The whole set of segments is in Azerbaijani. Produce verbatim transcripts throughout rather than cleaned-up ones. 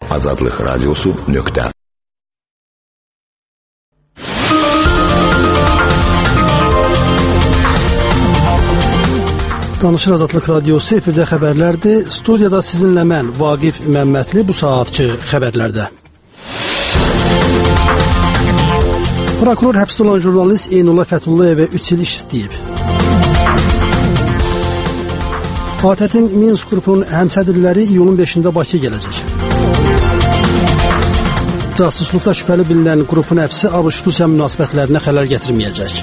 azadlıq radiosu nöqtə. Danışır Azadlıq Radiosu, efirdə xəbərlərdir. Studiyada sizinlə mən, Vaqif Məmmədli, bu saatçı xəbərlərdə. Prokuror həbsdə olan jurnalist Eynullah Fətullayevə üç il iş istəyib. A T Ə-tin Minsk qrupunun həmsədrləri iyulun beşində Bakıya gələcək. Casusluqda şübhəli bilinən qrupun həbsi ABŞ-Rusiya münasibətlərinə xələl gətirməyəcək.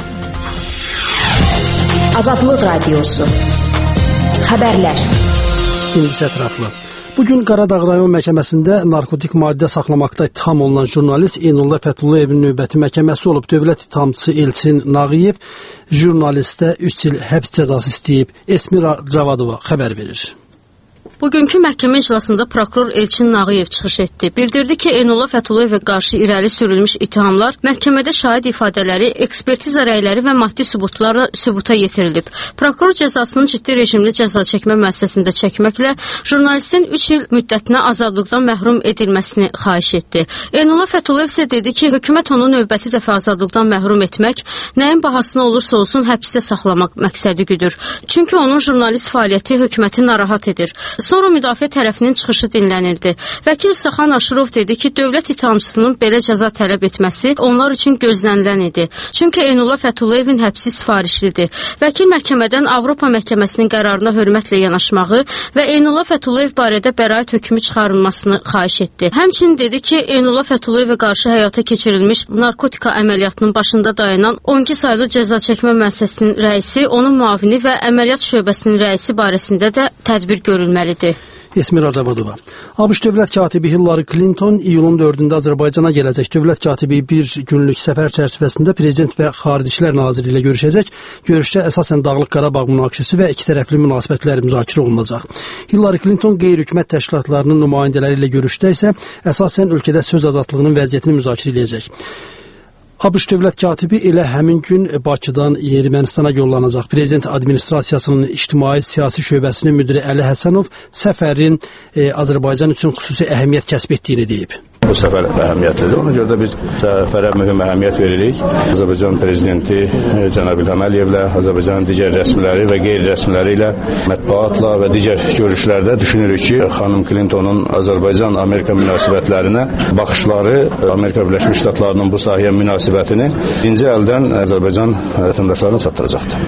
Azadlıq Radiosu. Xəbərlər. İndisi ətraflı. Bugün Qaradağ rayon məhkəməsində narkotik maddə saxlamaqda ittiham olunan jurnalist Eynullah Fətullayevin növbəti məhkəməsi olub. Dövlət ittihamçısı Elçin Nağıyev jurnalistə üç il həbs cəzası istəyib. Esmira Cavadova xəbər verir. Bugünkü məhkəmə iclasında prokuror Elçin Nağıyev çıxış etdi. Bildirdi ki, Eynullah Fətullayevə qarşı irəli sürülmüş ittihamlar məhkəmədə şahid ifadələri, ekspertiza rəyləri və maddi sübutlarla sübuta yetirilib. Prokuror cəzasını ciddi rejimli cəza çəkmə müəssisəsində çəkməklə jurnalistin üç il müddətinə azadlıqdan məhrum edilməsini xahiş etdi. Eynullah Fətulayev isə dedi ki, hökumət onu növbəti dəfə azadlıqdan məhrum etmək, nəyin bahasına olursa olsun həbsdə saxlamaq məqsədi güdür. Çünki onun jurnalist fəaliyyəti hökuməti narahat edir. Sonra müdafiə tərəfinin çıxışı dinlənildi. Vəkil Saxan Aşırov dedi ki, dövlət ittihamçısının belə cəza tələb etməsi onlar üçün gözlənilən idi. Çünki Eynullah Fətullayevin həbsi sifarişlidir. Vəkil məhkəmədən Avropa məhkəməsinin qərarına hörmətlə yanaşmağı və Eynullah Fətulayev barədə bəraət hökmü çıxarılmasını xahiş etdi. Həmçinin dedi ki, Eynullah Fətullayevə qarşı həyata keçirilmiş narkotika əməliyyatının başında dayanan on iki saylı cəza çəkmə müəssisəsinin rəisi, onun müavini və əməliyyat şöbəsinin rəisi barəsində də tədbir görülməlidir. Esmira Cavadova. ABŞ dövlət katibi Hillary Clinton iyulun dördündə Azərbaycana gələcək. Dövlət katibi bir günlük səfər çərçivəsində prezident və xarici İşlər naziri ilə görüşəcək. Görüşdə əsasən Dağlıq Qarabağ münaqişəsi və ikitərəfli münasibətlər müzakirə olunacaq. Hillary Clinton qeyri-hökumət təşkilatlarının nümayəndələri ilə görüşdə isə əsasən ölkədə söz azadlığının vəziyyətini müzakirə edəcək. ABŞ dövlət katibi elə həmin gün Bakıdan Ermənistana yollanacaq. Prezident administrasiyasının ictimai siyasi şöbəsinin müdiri Əli Həsənov səfərin e, Azərbaycan üçün xüsusi əhəmiyyət kəsb etdiyini deyib. Bu səfər əhəmiyyətlidir. Ona görə də biz səfərə mühüm əhəmiyyət veririk. Azərbaycan prezidenti cənab İlham Əliyevlə, Azərbaycanın digər rəsmiləri və qeyri-rəsmiləri ilə mətbuatla və digər görüşlərdə düşünürük ki, xanım Clintonun Azərbaycan-Amerika münasibətlərinə baxışları, Amerika Birləşmiş Ştatlarının bu sahəyə münasibətini birinci əldən Azərbaycan vətəndaşlarına çatdıracaqdır.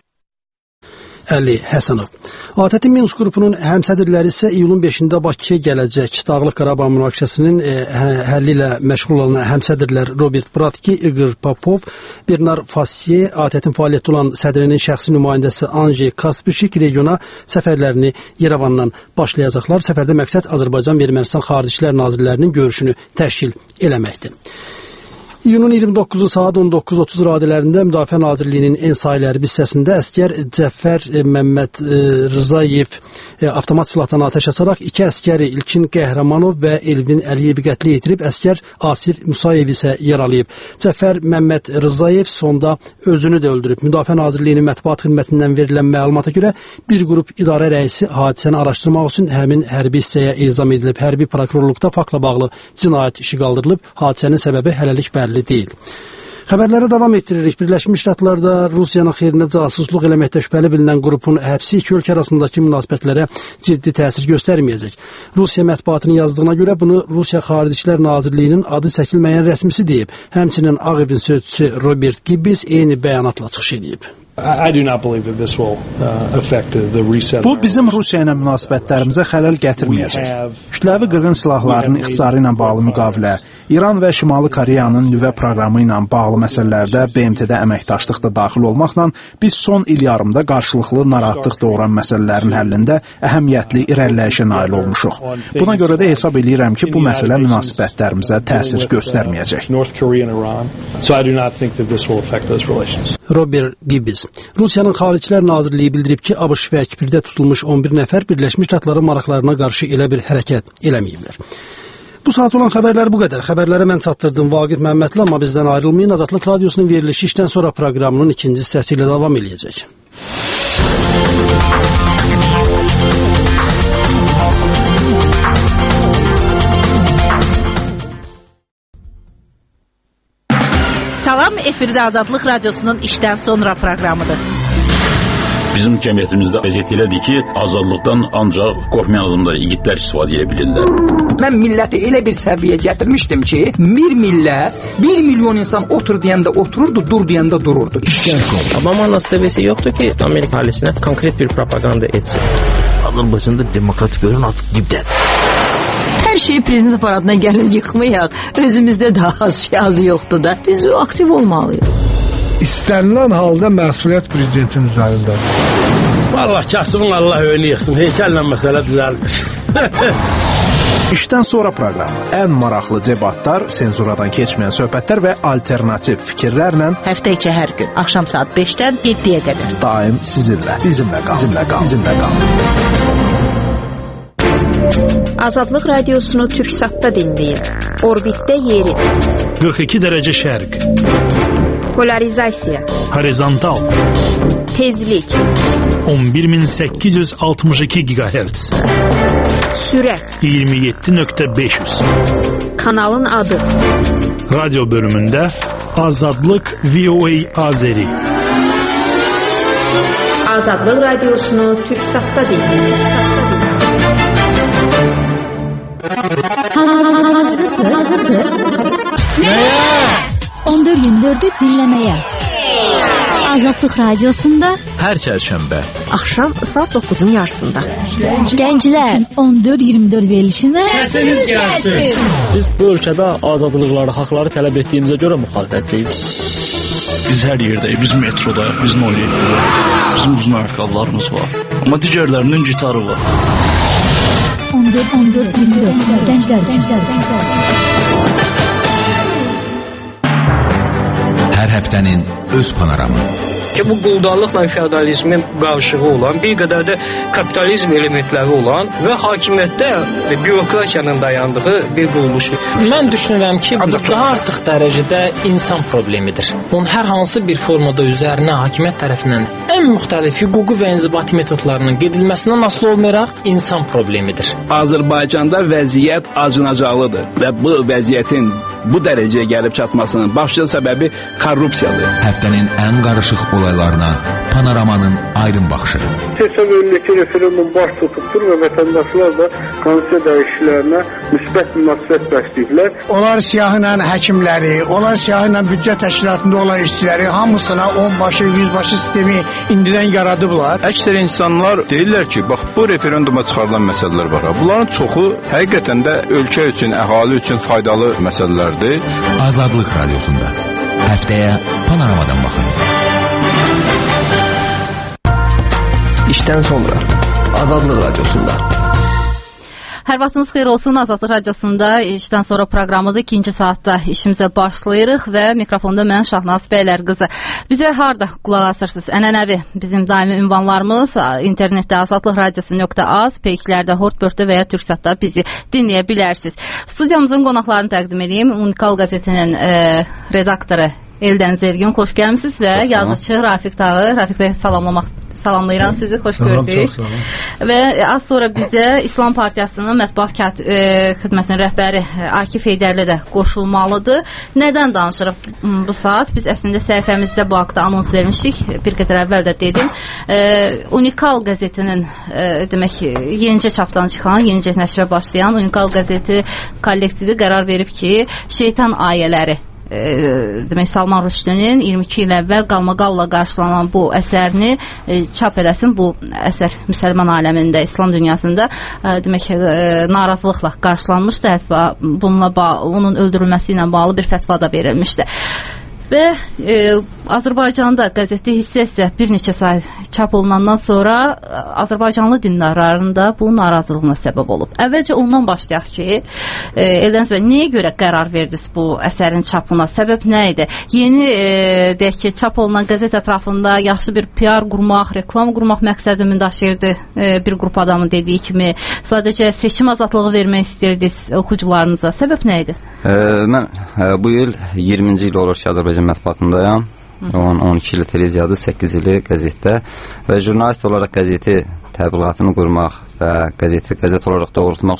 Əli Həsənov. A T Ə-tin Minsk qrupunun həmsədrləri isə iyulun beşində Bakıya gələcək. Dağlıq Qarabağ münaqişəsinin e, həlli ilə məşğul olan həmsədrlər Robert Bratki, Igor Popov, Bernard Fassier, A T Ə-tin fəaliyyətdə olan sədrinin şəxsi nümayəndəsi Anjey Kaspişik regiona səfərlərini Yerevandan başlayacaqlar. Səfərdə məqsəd Azərbaycan və Ermənistan xarici İşlər nazirlərinin görüşünü təşkil eləməkdir. İyunun iyirmi doqquzu saat on doqquz otuz radələrində Müdafiə Nazirliyinin Ensai hərbi hissəsində əskər Cəfər Məmməd Rzayev avtomat silahdan atəş açaraq iki əskəri İlkin Qəhrəmanov və Elvin Əliyevi qətlə yetirib, əskər Asif Musayev isə yaralayıb. Cəfər Məmməd Rzayev sonda özünü də öldürüb. Müdafiə Nazirliyinin mətbuat xidmətindən verilən məlumata görə bir qrup idarə rəisi hadisəni araşdırmaq üçün həmin hərbi hissəyə ezam edilib. Hərbi prokurorluqda faktla bağlı cinayət işi qaldırılıb. Hadisənin səbəbi hələlik bəlli deyil. Xəbərlərə davam etdiririk. Birləşmiş Ştatlarda Rusiyanın xeyrinə casusluq eləməkdə şübhəli bilinən qrupun həbsi iki ölkə arasındakı münasibətlərə ciddi təsir göstərməyəcək. Rusiya mətbuatının yazdığına görə bunu Rusiya Xarici İşlər Nazirliyinin adı çəkilməyən rəsmisi deyib. Həmçinin Ağ Evin sözçüsü Robert Gibbs eyni bəyanatla çıxış edib. Bu bizim Rusiya ilə münasibətlərimizə xələl gətirməyəcək. Kütləvi qırğın silahlarının ixtisarı ilə bağlı müqavilə, İran və Şimali Koreyanın nüvə proqramı ilə bağlı məsələlərdə B M T-də əməkdaşlıq da daxil olmaqla biz son il yarımda qarşılıqlı narahatlıq doğuran məsələlərin həllində əhəmiyyətli irəliləyişə nail olmuşuq. Buna görə də hesab edirəm ki, bu məsələ münasibətlərimizə təsir göstərməyəcək. Robert Gibbs. Rusiyanın Xarici İşlər Nazirliyi bildirib ki, ABŞ və Kiprdə tutulmuş on bir nəfər Birləşmiş Ştatların maraqlarına qarşı elə bir hərəkət eləməyiblər. Bu saat olan xəbərlər bu qədər. Xəbərləri mən çatdırdım Vaqif Məmmədli, amma bizdən ayrılmayın. Azadlıq Radiosunun verilişi işdən sonra proqramının ikinci hissəsi ilə davam eləyəcək. Salam, efirdə Azadlıq Radiosunun işdən sonra proqramıdır. Bizim cəmiyyətimizdə vəziyyət elədir ki, azadlıqdan ancaq qorxmayan adamlar, igidlər istifadə edə bilirlər. Mən milləti elə bir səviyyəyə gətirmişdim ki, bir millət, bir milyon insan otur deyəndə otururdu, dur deyəndə dururdu. Obama nasibesi yoxdur ki, Amerika əhalisinə konkret bir propaganda etsin. Azərbaycanda demokratik görün artıq dibdədir. Hər şeyi prezident aparatına gəlin yıxmayaq. Özümüzdə də az şey azı yoxdur da. Biz aktiv olmalıyıq. İstənilən halda məsuliyyət prezidentin üzərindədir. Vallahi kasımın Allah önünü yıxsın. Heykəllə məsələ düzəlmiş. İşdən sonra proqramı ən maraqlı debatlar, senzuradan keçməyən söhbətlər və alternativ fikirlərlə həftə içi hər gün axşam saat beşdən yeddiyə qədər daim sizinlə, bizimlə qal, bizimlə qal, bizimlə qal. Azadlıq Radiosunu Türksatda dinləyin. Orbitdə yeri. qırx iki dərəcə şərq. Polarizasiya. Horizontal. Tezlik. on bir min səkkiz yüz altmış iki gigahertz. Sürət. iyirmi yeddi nöqtə beş yüz. Kanalın adı. Radyo bölümündə Azadlıq V O A Azeri. Azadlıq Radiosunu Türksatda dinləyin. Hazırsınız? Hazırsınız? Nəyə? on dörd iyirmi dördü dinləməyə. Azadlıq Radiosunda hər çərşənbə axşam saat doqquzun yarısında. Gənclər on dörd iyirmi dörd verilişində səsiniz gəlsin. Biz bu ölkədə azadlıqları, haqları tələb etdiyimizə görə müxalifətçiyik. Biz hər yerdəyik, biz metrodayıq, biz nol yeddidə. Bizim uzun ayaqqabılarımız var. Amma digərlərinin gitarı var. on dörd on dörd iyirmi dörd Gənclər, gənclər, gənclər. Hər həftənin öz panoramı. Ki bu quldarlıqla feodalizmin qarışığı olan, bir qədər də kapitalizm elementləri olan və hakimiyyətdə bürokratiyanın dayandığı bir quruluşdur. Mən düşünürəm ki, bu daha artıq dərəcədə insan problemidir. Bunun hər hansı bir formada üzərinə hakimiyyət tərəfindən ən müxtəlif hüquqi və inzibati metodlarının gedilməsindən asılı olmayaraq insan problemidir. Azərbaycanda vəziyyət acınacaqlıdır və bu vəziyyətin bu dərəcəyə gəlib çatmasının başlıca səbəbi korrupsiyadır. Həftənin ən qarışıq olaylarına panoramanın aydın baxışı. Hesab edilir ki, referendum baş tutubdur və vətəndaşlar da konstitusiya dəyişikliklərinə müsbət münasibət bəsləyirlər. Onlar siyahıyla həkimləri, onlar siyahıyla büdcə təşkilatında olan işçiləri hamısına onbaşı, yüzbaşı sistemi indidən yaradıblar. Əksər insanlar deyirlər ki, bax bu referenduma çıxarılan məsələlər var. Bunların çoxu həqiqətən də ölkə üçün, əhali üçün faydalı məsələlərdir. Azadlıq Radiosunda həftəyə panoramadan baxın. İşdən sonra Azadlıq Radiosunda. Hər vaxtınız xeyir olsun. Azadlıq Radiosunda işdən sonra proqramıdır. İkinci saatda işimizə başlayırıq və mikrofonda mən Şahnaz Bəylər qızı. Bizə harda qulaq asırsınız? Ənənəvi bizim daimi ünvanlarımız internetdə azadlıq radiosu nöqtə az, peyklərdə, Hortbörtdə və ya Türksatda bizi dinləyə bilərsiniz. Studiyamızın qonaqlarını təqdim edeyim. Unikal qəzetinin e, redaktoru Eldən Zergün, xoş gəlmisiniz və yazıcı Rafiq Tağı. Rafiq bəy, salamlamaq salamlayıram sizi, xoş gördük. Və az sonra bizə İslam Partiyasının mətbuat e, xidmətinin rəhbəri Akif Heydərli də qoşulmalıdır. Nədən danışırıq bu saat? Biz əslində səhifəmizdə bu haqda anons vermişdik. Bir qədər əvvəl də dedim. E, Unikal qəzetinin e, demək yenicə çapdan çıxan, yenicə nəşrə başlayan Unikal qəzeti kollektivi qərar verib ki, şeytan ayələri E, demək Salman Rushdinin iyirmi iki il əvvəl qalmaqalla qarşılanan bu əsərini e, çap edəsin. Bu əsər müsəlman aləmində, İslam dünyasında e, demək e, narazılıqla qarşılanmışdı. Hətta bununla onun öldürülməsi ilə bağlı bir fətva da verilmişdi. Və e, Azərbaycanda qəzetli hissə isə bir neçə say çap olunandan sonra Azərbaycanlı dindarların da bu narazılığına səbəb olub. Əvvəlcə ondan başlayaq ki, e, Eldəniz bəy, niyə görə qərar verdiniz bu əsərin çapına? Səbəb nə idi? Yeni e, deyək ki, çap olunan qəzet ətrafında yaxşı bir P R qurmaq, reklam qurmaq məqsədimi daşıyırdı e, bir qrup adamın dediyi kimi. Sadəcə seçim azadlığı vermək istəyirdiniz oxucularınıza. Səbəb nə idi? E, mən e, bu il iyirminci il olur ki, Azərbaycan mətbuatındayam. on iki il televiziyadır, səkkiz ili qəzetdə və jurnalist olaraq qəzeti təbliğatını qurmaq və qəzeti qəzet olaraq doğrultmaq üçün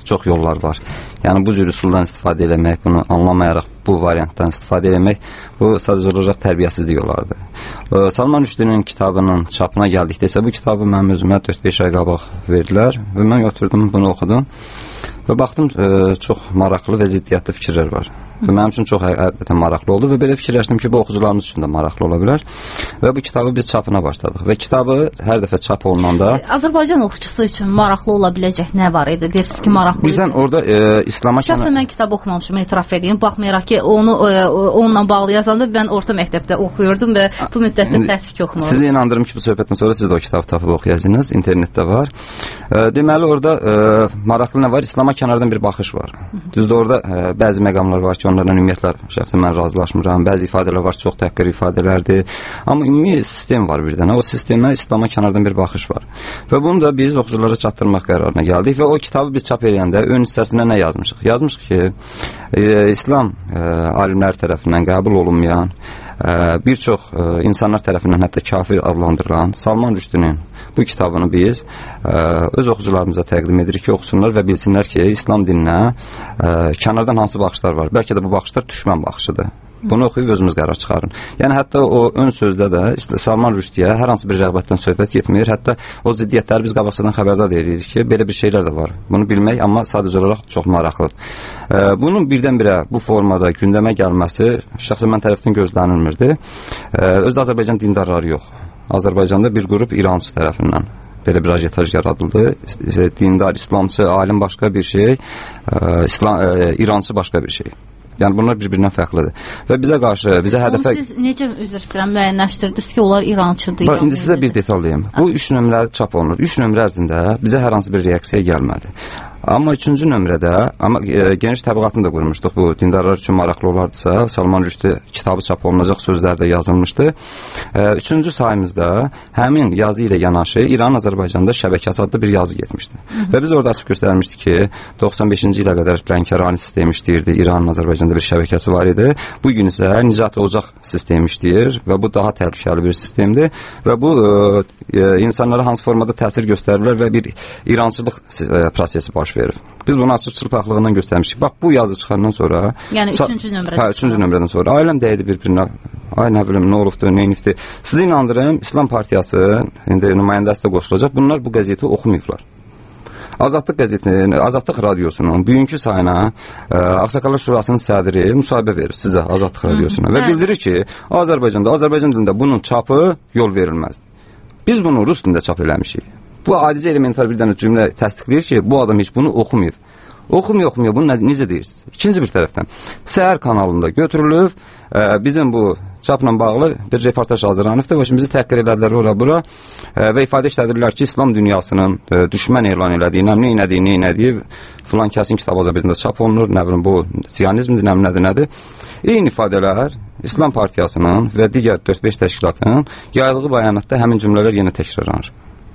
çox yollar var. Yəni bu cür üsuldan istifadə eləmək, bunu anlamayaraq bu variantdan istifadə eləmək, bu sadəcə olaraq tərbiyəsizlik olardı. Salman Rushdinin kitabının çapına gəldikdə isə bu kitabı mənim özümə dörd beş ay qabaq verdilər və mən götürdüm, bunu oxudum və baxdım çox maraqlı və ziddiyyətli fikirlər var. Və mənim üçün çox həqiqətən maraqlı oldu və belə fikirləşdim ki, bu oxucularımız üçün də maraqlı ola bilər və bu kitabı biz çapına başladıq və kitabı hər dəfə çap olunanda Azərbaycan oxucusu üçün maraqlı ola biləcək nə var idi? Deyirsiniz ki, maraqlı idi. Bizdən orada e, İslama şəxsən mən kitab oxumamışım, etiraf edeyim. Baxmayaraq ki, onu e, onunla bağlı yazanda mən orta məktəbdə oxuyurdum və bu müddətdə təsvik oxumurdum. Sizi inandırım ki, bu söhbətdən sonra siz də o kitabı tapıb oxuyacaqsınız, internetdə var. E, deməli orada e, maraqlı nə var? İslama kənardan bir baxış var. Düzdür, orada e, bəzi məqamlar var ki, onlarla ümumiyyətlə şəxsən mən razılaşmıram. Bəzi ifadələr var, çox təhqir ifadələrdir. Amma ümumi sistem var bir dənə. O sistemə İslama kənardan bir baxış var. Və bunu da biz oxuculara çatdırmaq qərarına gəldik və o kitabı biz çap edəndə ön hissəsində nə yazmışıq? Yazmışıq ki, e, İslam e, alimləri tərəfindən qəbul olunmayan, e, bir çox e, insanlar tərəfindən hətta kafir adlandırılan Salman Rushdinin bu kitabını biz e, öz oxucularımıza təqdim edirik ki, oxusunlar və bilsinlər ki, İslam dininə e, kənardan hansı baxışlar var. Bəlkə də bu baxışlar düşmən baxışıdır. Bunu oxuyub özümüz qərar çıxarın. Yəni, hətta o ön sözdə də Salman Rushdiyə hər hansı bir rəğbətdən söhbət getmir. Hətta o ziddiyyətləri biz qabaqsadan xəbərdar edirik ki, belə bir şeylər də var. Bunu bilmək, amma sadəcə olaraq çox maraqlıdır. E, bunun birdən-birə bu formada gündəmə gəlməsi şəxsən mən tərəfdən gözlənilmirdi. E, özdə Azərbaycan dindarları yox. Azərbaycanda bir qrup İrançı tərəfindən belə bir ajetaj yaradıldı. Dindar, İslamçı, alim başqa bir şey, e, İslam, e, İrançı başqa bir şey. Yəni bunlar bir-birindən fərqlidir. Və bizə qarşı, bizə hədəfə... Onu siz necə, üzr istəyirəm, müəyyənləşdirdiniz ki, onlar İrançıdır? Bax, indi sizə bir detal deyim. Bu üç nömrə çap olunur. Üç nömrə ərzində bizə hər hansı bir reaksiya gəlmədi. Amma üçüncü nömrədə, amma e, geniş təbliğatını da qurmuşduq. Bu dindarlar üçün maraqlı olardısa, Salman Rushdie kitabı çap olunacaq sözlər də yazılmışdı. E, üçüncü sayımızda həmin yazı ilə yanaşı İran Azərbaycanda şəbəkəsi adlı bir yazı getmişdi. Hı -hı. Və biz orada açıb göstərmişdik ki, doxsan beşinci ilə qədər Lənkərani sistemi işləyirdi. İranın Azərbaycanda bir şəbəkəsi var idi. Bu gün isə Nicat Ocaq sistemi işləyir və bu daha təhlükəli bir sistemdir və bu e, insanlara hansı formada təsir göstərirlər və bir İrançılıq e, prosesi baş verir. Biz bunu açıq çılpaqlığından göstərmişik. Bax, bu yazı çıxandan sonra... Yəni, üçüncü nömrədən. Hə, üçüncü nömrədən sonra. Ailəm dəydi bir-birinə. Ay, nə bilim, nə olubdur, nə inibdir. Sizi inandırım, İslam Partiyası, indi nümayəndəsi də qoşulacaq. Bunlar bu qəzeti oxumayıblar. Azadlıq qəzetinin, Azadlıq radiosunun bugünkü sayına e, Ağsaqqallar Şurasının sədri müsahibə verir sizə Azadlıq radiosuna və bildirir ki, Azərbaycanda, Azərbaycan dilində bunun çapı yol verilməz. Biz bunu rus dilində çap eləmişik. Bu adicə elementar bir dənə cümlə təsdiqləyir ki, bu adam heç bunu oxumayıb. Oxumuyor, oxumuyor. Bunu necə deyirsiniz? İkinci bir tərəfdən, Səhər kanalında götürülüb, e, bizim bu çapla bağlı bir reportaj hazırlanıbdır və şimdi bizi təhqir elədilər ora bura e, və ifadə işlədirlər ki, İslam dünyasının e, düşmən elan elədiyi, nə elədiyi, nə elədiyi filan kəsin kitabı Azərbaycanda çap olunur, nə bilim, bu siyonizmdir, nə nədir, nədir. Eyni ifadələr İslam Partiyasının və digər dörd beş təşkilatının yaylığı bəyanatda həmin cümlələr yenə təkrarlanır.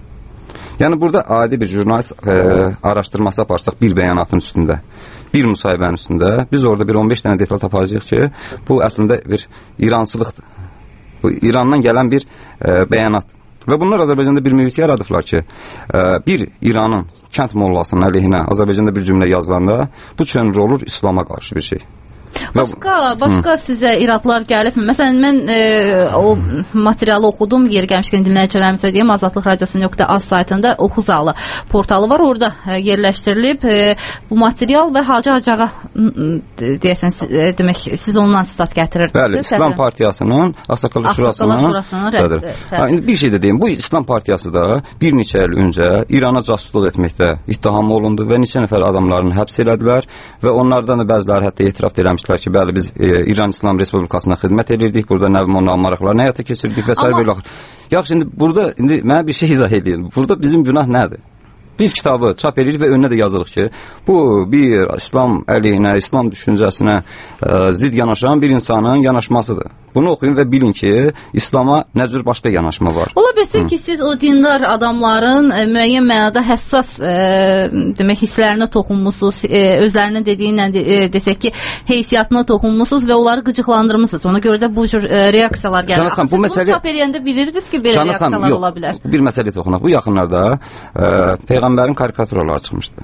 Yəni, burada adi bir jurnalist e, araşdırması aparsaq bir bəyanatın üstündə, bir müsahibənin üstündə, biz orada bir on beş dənə detal tapacağıq ki, bu əslində bir İransılıqdır. Bu, İrandan gələn bir e, bəyanat. Və bunlar Azərbaycanda bir mühit yaradıblar ki, e, bir İranın kənd mollasının əleyhinə Azərbaycanda bir cümlə yazılanda, bu çönür olur İslama qarşı bir şey. Başqa, başqa sizə iradlar gəlibmi? Məsələn, mən e, o materialı oxudum, yeri gəlmişkən dinləyicilərimizə deyim, Azadlıq Radiosu nöqtə az saytında oxu zalı portalı var, orada e, yerləşdirilib e, bu material və Hacı Hacağa deyəsən, e, demək, siz ondan stat gətirirdiniz. Bəli, İslam Partiyasının Ağsaqqallar Şurasının sədri. Bir şey də deyim, bu İslam Partiyası da bir neçə il öncə İrana casusluq etməkdə ittiham olundu və neçə nəfər adamlarını həbs elədilər və onlardan da bəziləri hətta etiraf eləmişlər ki, bəli, biz e, İran İslam Respublikasına xidmət edirdik, burada nə bilim onların maraqlarını həyata keçirdik və s. belə. Yaxşı, indi burada indi mənə bir şey izah edin. Burada bizim günah nədir? Biz kitabı çap edirik və önünə də yazırıq ki, bu bir İslam əleyhinə, İslam düşüncəsinə e, zid yanaşan bir insanın yanaşmasıdır. Bunu oxuyun və bilin ki, İslama nə cür başqa yanaşma var. Ola bilsin ki, siz o dindar adamların e, müəyyən mənada həssas e, demək, hisslərinə toxunmusunuz, e, özlərinin dediyindən de, e, desək ki, heysiyyatına toxunmusunuz və onları qıcıqlandırmışsınız. Ona görə də bu cür e, reaksiyalar gəlir. Şanasxan, siz məsələ... bunu çap edəndə bilirdiniz ki, belə Şanasxan, reaksiyalar yox, ola bilər. Bir məsələ toxunaq. Bu yaxınlarda e, Peyğəmbərin karikaturaları çıxmışdı.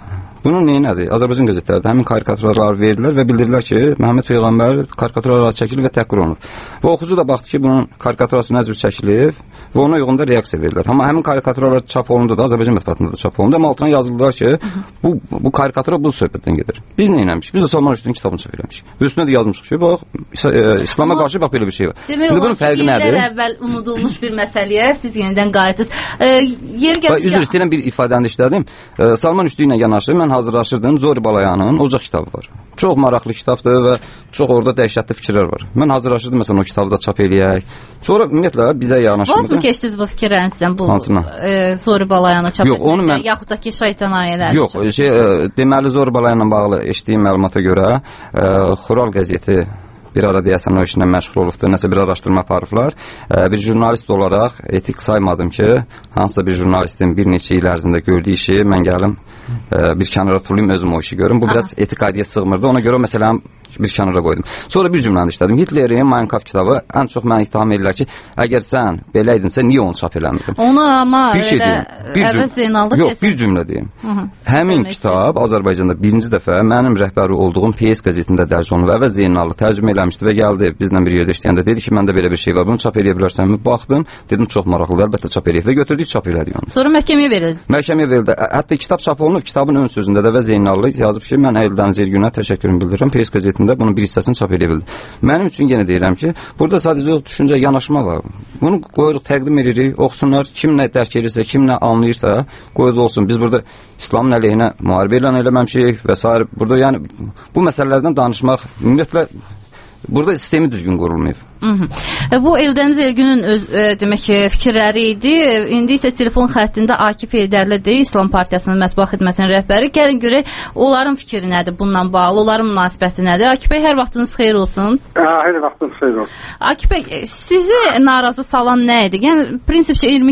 Bunun neyi nədir? Azərbaycan qəzetlərində həmin karikaturlar verdilər və bildirdilər ki, Məhəmməd Peyğəmbər karikaturlar çəkilib və təhqir olunub. Və oxucu da baxdı ki, bunun karikaturası nə cür çəkilib və ona uyğun da reaksiya verdilər. Amma həmin karikaturlar çap olundu da, Azərbaycan mətbuatında da çap olundu. Amma altına yazıldılar ki, bu bu karikatura bu söhbətdən gedir. Biz nə etmişik? Biz də Salman Rushdinin kitabını çap eləmişik. Və üstünə də yazmışıq ki, bax, e, İslam'a qarşı bax belə bir şey var. Demək olar ki, illər əvvəl unudulmuş bir məsələyə siz yenidən qayıtdınız. E, yer gəlmişkən... Üzr istəyirəm, bir ifadəni işlədim. E, Salman Rushdie ilə yanaşı mən hazırlaşırdım. Zori Balayanın Ocaq kitabı var. Çox maraqlı kitabdır və çox orada dəhşətli fikirlər var. Mən hazırlaşırdım, məsələn, o kitabı da çap eləyək. Sonra ümumiyyətlə bizə yanaşmadı. Vaz mı keçdiniz bu fikirlərinizdən, bu e, Zori Balayanı çap etməkdə, mən... yaxud da ki, şeytan ayələri? Yox, şey, e, deməli Zori Balayanla bağlı eşitdiyim məlumata görə e, Xural qəzeti bir ara deyəsən o işlə məşğul olubdur, nəsə bir araşdırma aparıblar. E, bir jurnalist olaraq etik saymadım ki, hansısa bir jurnalistin bir neçə il ərzində gördüyü işi mən gəlim e, bir kənara tulayım, özüm o işi görüm. Bu biraz Aha. etik aydiyyə sığmırdı. Ona görə məsələn bir kənara qoydum. Sonra bir cümləni işlədim. Hitlerin Mein Kampf kitabı ən çox mənə ittiham edirlər ki, əgər sən belə idinsə, niyə onu çap eləmirdin? Onu amma bir şey deyim. Əvvəz Zeynalda Yox, bir cümlə deyim. Hı -hı. Həmin Demək kitab Azərbaycanda birinci dəfə mənim rəhbəri olduğum P S qəzetində dərc olunub. Əvvəz Zeynallı tərcümə eləmişdi və gəldi bizlə bir yerdə işləyəndə dedi ki, məndə belə bir şey var. Bunu çap eləyə bilərsənmi? Baxdım, dedim çox maraqlıdır. Əlbəttə çap eləyək və götürdük, çap elədik onu. Sonra məhkəməyə verildi. Məhkəməyə verildi. Hətta kitab çap olunub, kitabın ön sözündə də və Zeynallı yazıb ki, mən Əylüldəniz Ergünə təşəkkürümü bildirirəm. P S qəzetində bunun bir hissəsini çap eləyə bildi. Mənim üçün yenə deyirəm ki, burada sadəcə o düşüncə, yanaşma var. Bunu qoyuruq, təqdim edirik, oxusunlar, kim nə dərk edirsə, kim nə anlayırsa, qoyuq olsun. Biz burada İslamın əleyhinə müharibə elan eləməmişik və s. Burada yəni bu məsələlərdən danışmaq ümumiyyətlə burada sistemi düzgün qurulmayıb. Hı -hı. Bu Eldəniz Ergünün öz e, demək ki, fikirləri idi. İndi isə telefon xəttində Akif Heydərlidir, İslam Partiyasının mətbuat xidmətinin rəhbəri. Gəlin görək onların fikri nədir bununla bağlı, onların münasibəti nədir? Akif bəy, hər vaxtınız xeyir olsun. Hər vaxtınız xeyir olsun. Akif bəy, sizi narazı salan nə idi? Yəni prinsipcə iyirmi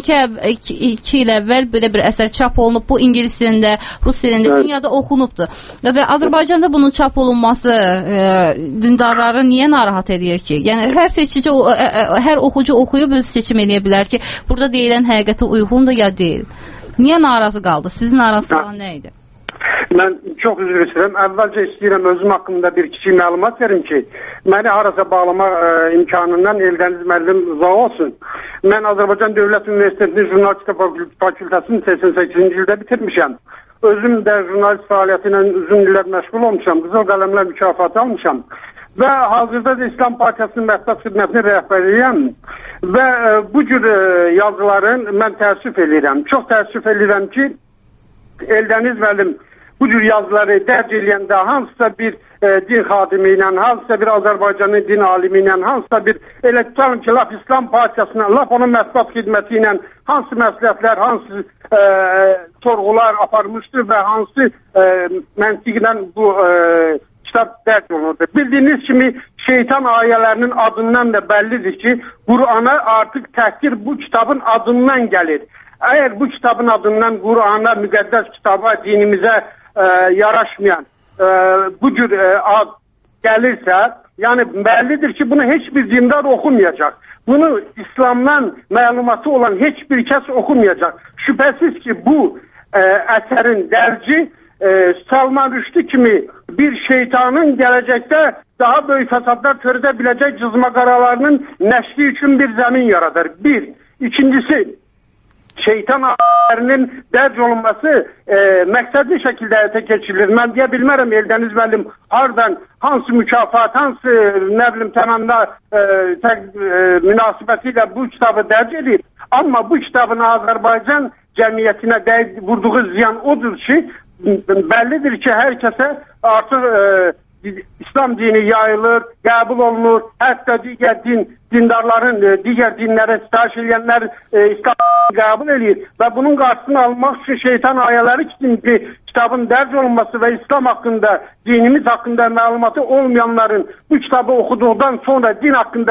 iki il əvvəl belə bir əsər çap olunub, bu ingilis dilində, rus dilində, evet. Dünyada oxunubdur. Və Azərbaycanda bunun çap olunması e, dindarları niyə narahat edir ki? Yəni hər seçici, hər oxucu oxuyub öz seçim edə bilər ki, burada deyilən həqiqətə uyğundur ya deyil. Niyə narazı qaldı? Sizin narazı olan nə idi? Mən çox üzr istəyirəm. Əvvəlcə istəyirəm özüm haqqında bir kiçik məlumat verim ki, məni harasa bağlama e, imkanından Eldəniz müəllim uzaq olsun. Mən Azərbaycan Dövlət Universitetinin Jurnalistika Fakültəsini səksən səkkizinci ildə bitirmişəm. Özüm də jurnalist fəaliyyəti ilə uzun illər məşğul olmuşam. Qızıl qələmlər mükafatı almışam. Və hazırda da İslam Partiyasının mətbuat xidmətinin rəhbəriyəm və e, bu cür e, yazıların mən təəssüf edirəm. Çox təəssüf edirəm ki, Eldəniz müəllim bu cür yazıları dərc eləyəndə hansısa bir e, din xadimi ilə, hansısa bir Azərbaycanın din alimi ilə, hansısa bir elektron ki, laf İslam Partiyasına, laf onun mətbuat xidməti ilə hansı məsləhətlər, hansı e, sorğular aparmışdır və hansı e, məntiqlə bu e, kitab dərc olunurdu. Bildiyiniz kimi şeytan ayələrinin adından da bəllidir ki, Qur'ana artıq təhqir bu kitabın adından gəlir. Əgər bu kitabın adından Qur'ana, müqəddəs kitaba, dinimizə e, yaraşmayan e, bu cür e, ad gəlirsə, yəni bəllidir ki, bunu heç bir dindar oxumayacaq. Bunu İslamdan məlumatı olan heç bir kəs oxumayacaq. Şübhəsiz ki, bu e, əsərin dərci e, Salman Rushdie kimi bir şeytanın gələcəkdə daha böyük fəsadlar törədə biləcək cızmaqaralarının nəşri üçün bir zəmin yaradır. Bir. İkincisi, şeytan ayələrinin dərc olunması e, məqsədli şəkildə həyata keçirilir. Mən deyə bilmərəm Eldəniz müəllim hardan, hansı mükafat, hansı nə bilim təmənnə e, e, münasibəti ilə bu kitabı dərc edir. Amma bu kitabın Azərbaycan cəmiyyətinə dəy vurduğu ziyan odur ki, bəllidir ki, hər kəsə artıq e, İslam dini yayılır, qəbul olunur, hətta digər din, dindarların, e, digər dinlərə sitayiş edənlər e, İslam qəbul edir və bunun qarşısını almaq üçün şeytan ayələri kimi kitabın dərc olunması və İslam haqqında, dinimiz haqqında məlumatı olmayanların bu kitabı oxuduqdan sonra din haqqında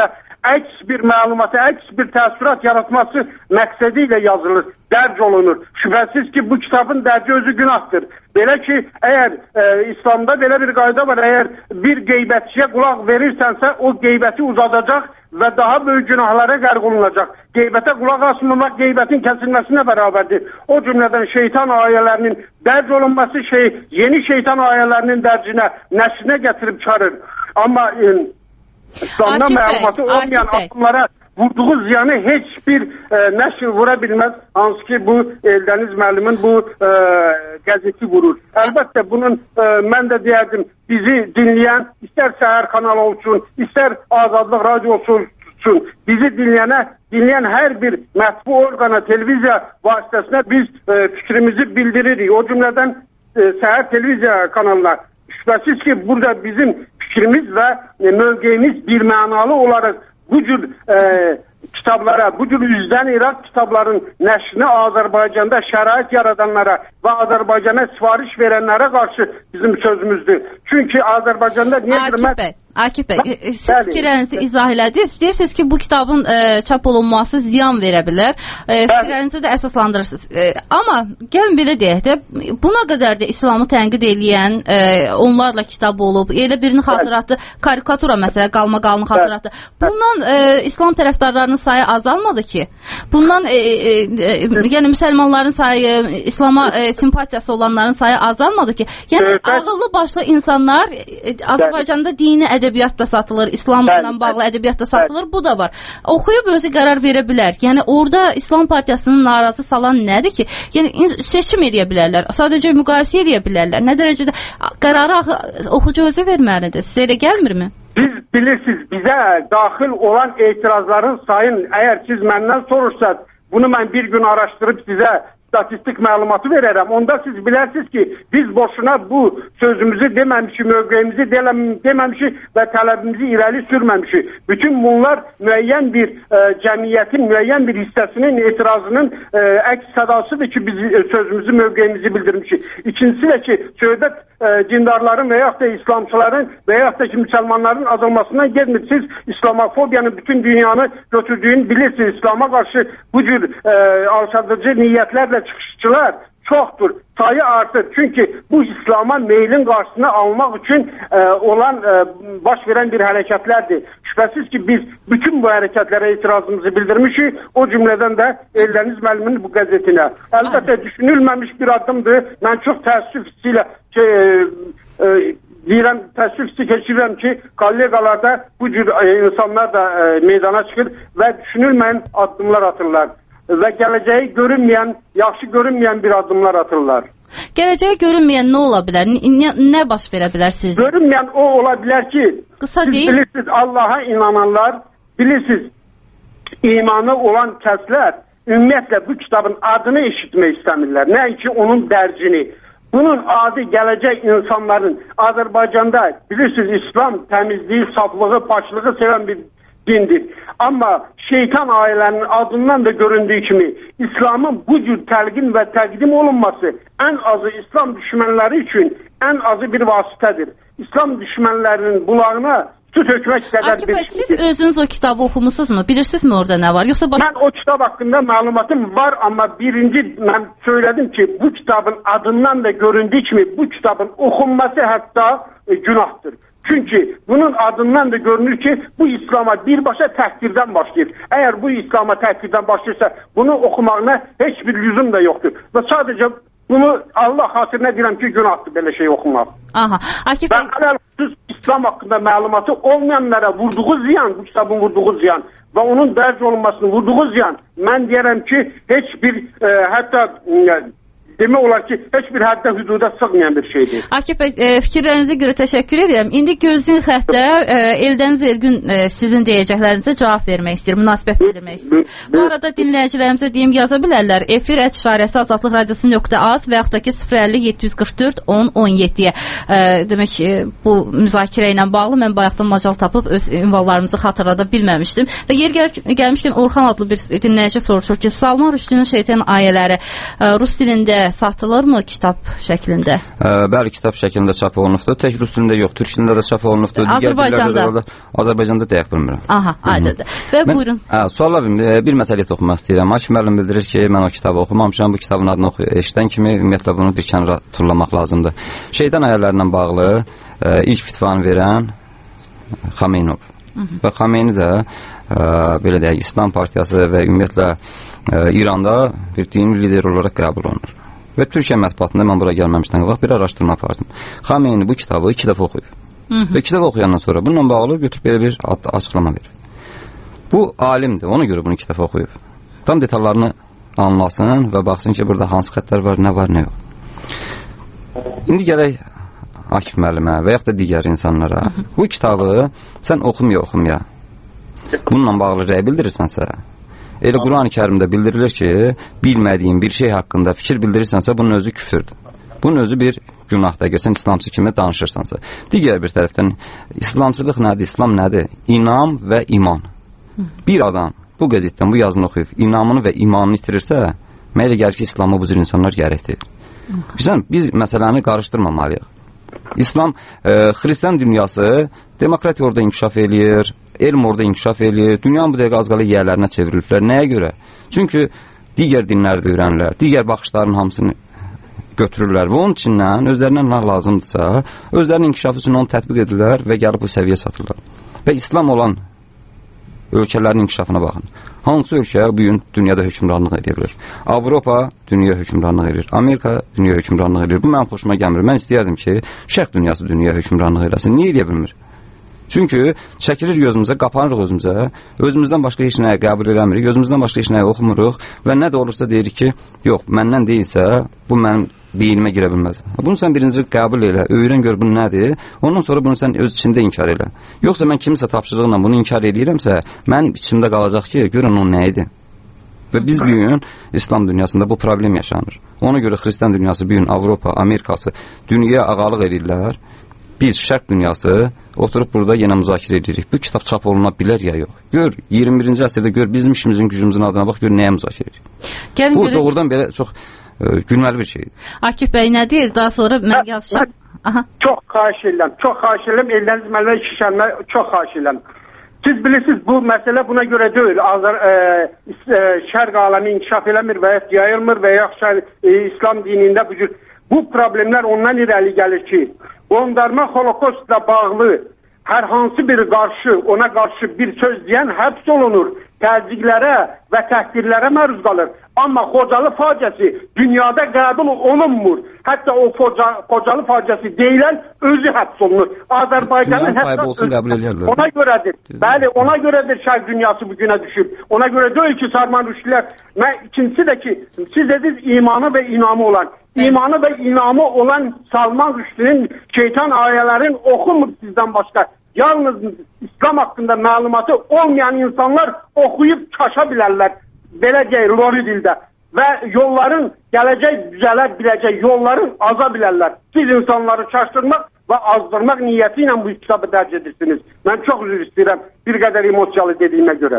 əks bir məlumatı, əks bir təəssürat yaratması məqsədi ilə yazılır, dərc olunur. Şübhəsiz ki, bu kitabın dərci özü günahdır. Belə ki, əgər e, İslamda belə bir qayda var, əgər bir qeybətçiyə qulaq verirsənsə, o qeybəti uzadacaq və daha böyük günahlara qərq olunacaq. Qeybətə qulaq asmamaq qeybətin kəsilməsinə bərabərdir. O cümlədən şeytan ayələrinin dərc olunması şey, yeni şeytan ayələrinin dərcinə, nəşrinə gətirib çıxarır. Amma e, İslamda məlumatı olmayan aklımlara vurduğu ziyanı heç bir e, nəşr vura bilməz. Hansı ki, bu Eldəniz müəllimin bu e, qəzeti vurur. Əlbəttə, bunun e, mən də deyərdim, bizi dinləyən, istər Səhər kanalı olsun, istər Azadlıq radiosu olsun, bizi dinləyənə, dinləyən hər bir mətbu orqana, televiziya vasitəsinə biz e, fikrimizi bildiririk. O cümlədən e, Səhər televiziya kanalına. Şübhəsiz ki, burada bizim fikrimiz və e, mövqeyimiz bir mənalı olaraq bu cür e, kitablara, bu cür üzdən İraq kitabların nəşrini Azərbaycanda şərait yaradanlara və Azərbaycana sifariş verənlərə qarşı bizim sözümüzdür. Çünki Azərbaycanda niyə girmək? Akif bəy, siz fikirlərinizi izah elədiniz. Deyirsiniz ki, bu kitabın e, çap olunması ziyan verə bilər. E, fikirlərinizi də əsaslandırırsınız. E, amma gəlin belə deyək də, buna qədər də İslamı tənqid eləyən, e, onlarla kitab olub, elə birini xatırlatdı, karikatura məsələ, qalmaqalını xatırlatdı. Bundan e, İslam tərəfdarlarının sayı azalmadı ki. Bundan e, e, e, yəni müsəlmanların sayı, İslama e, simpatiyası olanların sayı azalmadı ki. Yəni ağıllı başlı insanlar e, Azərbaycanda dini ədəbiyyat da satılır, İslamla bağlı ədəbiyyat da satılır, bu da var. Oxuyub özü qərar verə bilər. Yəni orada İslam partiyasının narazı salan nədir ki? Yəni seçim edə bilərlər, sadəcə müqayisə edə bilərlər. Nə dərəcədə qərarı oxucu özü verməlidir? Sizə elə gəlmirmi? Biz bilirsiniz, bizə daxil olan etirazların sayın, əgər siz məndən sorursanız, bunu mən bir gün araşdırıb sizə statistik məlumatı verərəm. Onda siz bilərsiniz ki, biz boşuna bu sözümüzü deməmişik, mövqeyimizi deməmişik və tələbimizi irəli sürməmişik. Bütün bunlar müəyyən bir e, cəmiyyətin, müəyyən bir hissəsinin etirazının e, əks sədasıdır ki, biz e, sözümüzü, mövqeyimizi bildirmişik. İkincisi də ki, söhbət e, dindarların və yaxud da İslamçıların və yaxud da ki, müsəlmanların azalmasından gelmir. Siz İslamofobiyanın bütün dünyanı götürdüyünü bilirsiniz. İslama qarşı bu cür e, alçadıcı niyyətlərlə çıxışçılar çoxdur, sayı artır. Çünki bu İslama meylin qarşısını almaq üçün e, olan e, baş verən bir hərəkətlərdir. Şübhəsiz ki, biz bütün bu hərəkətlərə itirazımızı bildirmişik, o cümlədən də Eldəniz müəllimin bu qəzetinə. Əlbəttə, düşünülməmiş bir addımdır. Mən çox təəssüf hissi e, e, deyirəm, təəssüf hissi keçirirəm ki, kollegalarda bu cür e, insanlar da e, meydana çıxır və düşünülməyən addımlar atırlar. Və gələcəyi görünməyən, yaxşı görünməyən bir addımlar atırlar. Gələcəyi görünməyən nə ola bilər? Nə, nə baş verə bilər sizcə? Görünməyən o ola bilər ki, qısa siz deyil. Bilirsiniz, Allaha inananlar, bilirsiniz, imanı olan kəslər ümumiyyətlə bu kitabın adını eşitmək istəmirlər. Nəinki onun dərcini. Bunun adı gələcək insanların Azərbaycanda, bilirsiniz, İslam təmizliyi, saflığı, paçlığı sevən bir dindir. Amma şeytan ailələrinin adından da göründüyü kimi İslamın bu cür təlqin və təqdim olunması ən azı İslam düşmənləri üçün ən azı bir vasitədir. İslam düşmənlərinin bulağına su tökmək qədər Akif bir bəy, siz özünüz o kitabı oxumusunuzmu? Bilirsinizmi orada nə var? Yoxsa baş... Mən o kitab haqqında məlumatım var, amma birinci mən söylədim ki, bu kitabın adından da göründüyü kimi bu kitabın oxunması hətta e, günahdır. Çünki bunun adından da görünür ki, bu İslama birbaşa təhqirdən başlayır. Əgər bu İslama təhqirdən başlayırsa, bunu oxumağına heç bir lüzum da yoxdur. Və sadəcə bunu Allah xatirinə deyirəm ki, günahdır belə şey oxumaq. Aha. Akif bəy... Və ələlxüsus İslam haqqında məlumatı olmayanlara vurduğu ziyan, bu kitabın vurduğu ziyan və onun dərc olunmasının vurduğu ziyan, mən deyərəm ki, heç bir e, hətta... E, demək olar ki, heç bir həddə hüduda sığmayan bir şeydir. Akif bəy, e, fikirlərinizə görə təşəkkür edirəm. İndi gözlüyün xəttə e, Eldəniz Ergün e, sizin deyəcəklərinizə cavab vermək istəyir, münasibət bildirmək istəyir. Bu arada dinləyicilərimizə deyim, yaza bilərlər. Efir et işarəsi azadlıq radiosu nöqtə az və yaxud da ki sıfır əlli yeddi yüz qırx dörd on on yeddiyə. E, demək e, bu müzakirə ilə bağlı mən bayaqdan macal tapıb öz ünvanlarımızı xatırlada bilməmişdim. Və yer gəl gəlmişkən Orxan adlı bir dinləyici soruşur ki, Salman Rüşdünün Şeytan ayələri e, rus dilində dilində satılırmı kitab şəklində? Ə, bəli, kitab şəklində çap olunubdur. Tək rus dilində yox, türk dilində də çap olunubdur. Azərbaycanda? Azərbaycanda dəqiq bilmirəm. Aha, aydındır. Və mən, buyurun. Ə, sualla bir məsələ oxumaq istəyirəm. Akif müəllim bildirir ki, mən o kitabı oxumamışam. Bu kitabın adını oxu eşidən kimi ümumiyyətlə bunu bir kənara turlamaq lazımdır. Şeytan ayarlarla bağlı ə, ilk fitvanı verən Xameyni olub. Və Xameyni də ə, belə deyək, İslam partiyası və ümumiyyətlə ə, İranda bir dini lider olaraq qəbul olunur. Və Türkiyə mətbuatında mən bura gəlməmişdən qabaq bir araşdırma apardım. Xameyni bu kitabı iki dəfə oxuyub. Hı -hı. Və kitabı oxuyandan sonra bununla bağlı götürüb belə bir açıqlama verir. Bu alimdir, ona görə bunu iki dəfə oxuyub. Tam detallarını anlasın və baxsın ki, burada hansı xətlər var, nə var, nə yox. İndi gələk Akif müəllimə və yaxud da digər insanlara. Hı -hı. Bu kitabı sən oxumaya oxumaya bununla bağlı rəy bildirirsənsə, elə Quran-ı Kərimdə bildirilir ki, bilmədiyin bir şey haqqında fikir bildirirsənsə, bunun özü küfürdür. Bunun özü bir günahdır, əgər sən İslamçı kimi danışırsansa. Digər bir tərəfdən, İslamçılıq nədir, İslam nədir? İnam və iman. Bir adam bu qəzetdən bu yazını oxuyub, inamını və imanını itirirsə, mənə elə gəlir ki, İslamı bu cür insanlar gərəkdir. Bizən, biz məsələni qarışdırmamalıyıq. İslam, e, Xristian dünyası demokratiya orada inkişaf eləyir, elm orada inkişaf eləyir, dünyanın bu dəqiqə az qala yerlərinə çevrilirlər. Nəyə görə? Çünki digər dinlərdə öyrənirlər, digər baxışların hamısını götürürlər və onun içindən özlərinə nə lazımdırsa, özlərinin inkişafı üçün onu tətbiq edirlər və gəlib bu səviyyə satırlar. Və İslam olan ölkələrin inkişafına baxın. Hansı ölkə bu gün dünyada hökmranlıq edə bilir? Avropa dünya hökmranlıq edir. Amerika dünya hökmranlıq edir. Bu mənim xoşuma gəlmir. Mən istəyərdim ki, şərq dünyası dünya hökmranlıq eləsin. Niyə edə bilmir? Çünki çəkilir gözümüzə, qapanırıq özümüzə, özümüzdən başqa heç nəyə qəbul eləmirik, özümüzdən başqa heç nəyə oxumuruq və nə də olursa deyirik ki, yox, məndən deyilsə, bu mənim beynimə girə bilməz. Bunu sən birinci qəbul elə, öyrən gör bu nədir, ondan sonra bunu sən öz içində inkar elə. Yoxsa mən kimisə tapşırığına bunu inkar edirəmsə, mənim içimdə qalacaq ki, görün o nə idi. Və biz bugün İslam dünyasında bu problem yaşanır. Ona görə Xristian dünyası bugün Avropa, Amerikası dünyaya ağalıq edirlər. Biz şərq dünyası oturup burada yenə müzakirə edirik. Bu kitab çap oluna bilər ya yox. Gör, iyirmi birinci əsrdə gör, bizim işimizin, gücümüzün adına bax, gör, nəyə müzakirə edirik. Gəlin bu görək... doğrudan belə çox e, gülməli bir şeydir. Akif bəy nə deyir? Daha sonra mən yazışam. Aha. Çox xahiş edirəm, çox xahiş edirəm, elləriniz mənə şişənmə, çox xahiş edirəm. Siz bilirsiniz, bu məsələ buna görə deyil. Azər, e, e, şərq aləmi inkişaf eləmir və ya yayılmır və ya e, İslam dinində bu cür. Bu problemlər ondan irəli gəlir ki, qondarma holokostla bağlı hər hansı bir qarşı, ona qarşı bir söz deyən həbs olunur, təzyiqlərə və təhqirlərə məruz qalır. Amma Xocalı faciəsi dünyada qəbul olunmur. Hətta o Xocalı faciəsi deyilən özü həbs olunur. Azərbaycanın hətta olsun, qəbul edirlər. Ona görədir. Bəli, ona görədir şərq dünyası bu günə düşüb. Ona görə deyil ki, Sarman Rüşdilər. Mən ikincisi də ki, siz dediniz imanı və inamı olan. İmanı və inamı olan Salman Rüşdinin şeytan ayələrin oxumur sizdən başqa. Yalnız İslam haqqında məlumatı olmayan insanlar oxuyub çaşa bilərlər. Belə deyək, lori dildə. Və yolların gələcək düzələ biləcək, yolların aza bilərlər. Siz insanları çaşdırmaq və azdırmaq niyyəti ilə bu kitabı dərc edirsiniz. Mən çox üzr istəyirəm bir qədər emosiyalı dediyimə görə.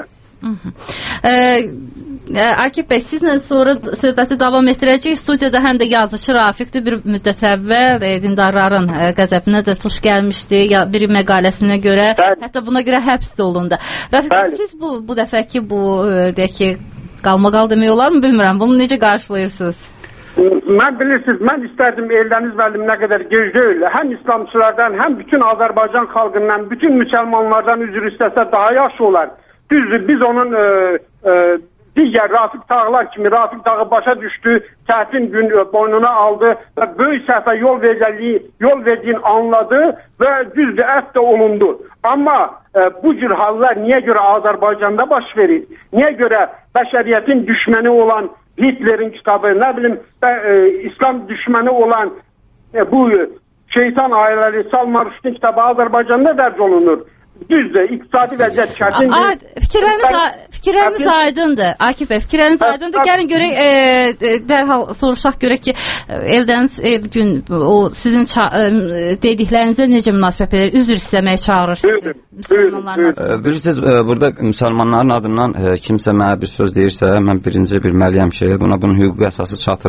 Ee, Akif bəy, sizlə sonra söhbəti davam etdirəcək. Studiyada həm də yazıcı Rafiqdir. Bir müddət əvvəl e, dindarların e, qəzəbinə də tuş gəlmişdi. Ya, bir məqaləsinə görə, bəli, hətta buna görə həbs olundu. Rafiq bəy, siz bu, bu dəfəki bu e, deyək ki, qalmaqal demək olar mı bilmirəm. Bunu necə qarşılayırsınız? Mən bilirsiniz, mən istərdim Eldəniz müəllim nə qədər gec deyil. Həm İslamçılardan, həm bütün Azərbaycan xalqından, bütün müsəlmanlardan üzr istəsə daha yaxşı olar. Düzdür, biz onun e, e, digər Rafiq Tağlar kimi Rafiq Tağı başa düşdü, çətin gün boynuna aldı və böyük səhvə yol verəcəliyi, yol verdiğini anladı və düzdür, əfv də olundu. Amma e, bu cür hallar niyə görə Azərbaycanda baş verir? Niyə görə bəşəriyyətin düşməni olan Hitlerin kitabı, nə bilim, e, İslam düşməni olan e, bu şeytan ailələri Salman Rüşdinin kitabı Azərbaycanda dərc olunur? Düzdür, iqtisadi vəziyyət şərtindir. Fikirləriniz, fikirləriniz aydındır. Akif bəy, fikirləriniz aydındır. Gəlin görək, e, dərhal soruşaq görək ki, Eldəniz e, gün o sizin e, dediklərinizə necə münasibət edir? Üzr istəməyə çağırır sizi. Müsəlmanların adından. Bilirsiniz, burada müsəlmanların adından e, kimsə mənə bir söz deyirsə, mən birinci bilməliyəm ki, buna bunun hüquqi əsası çatırmı?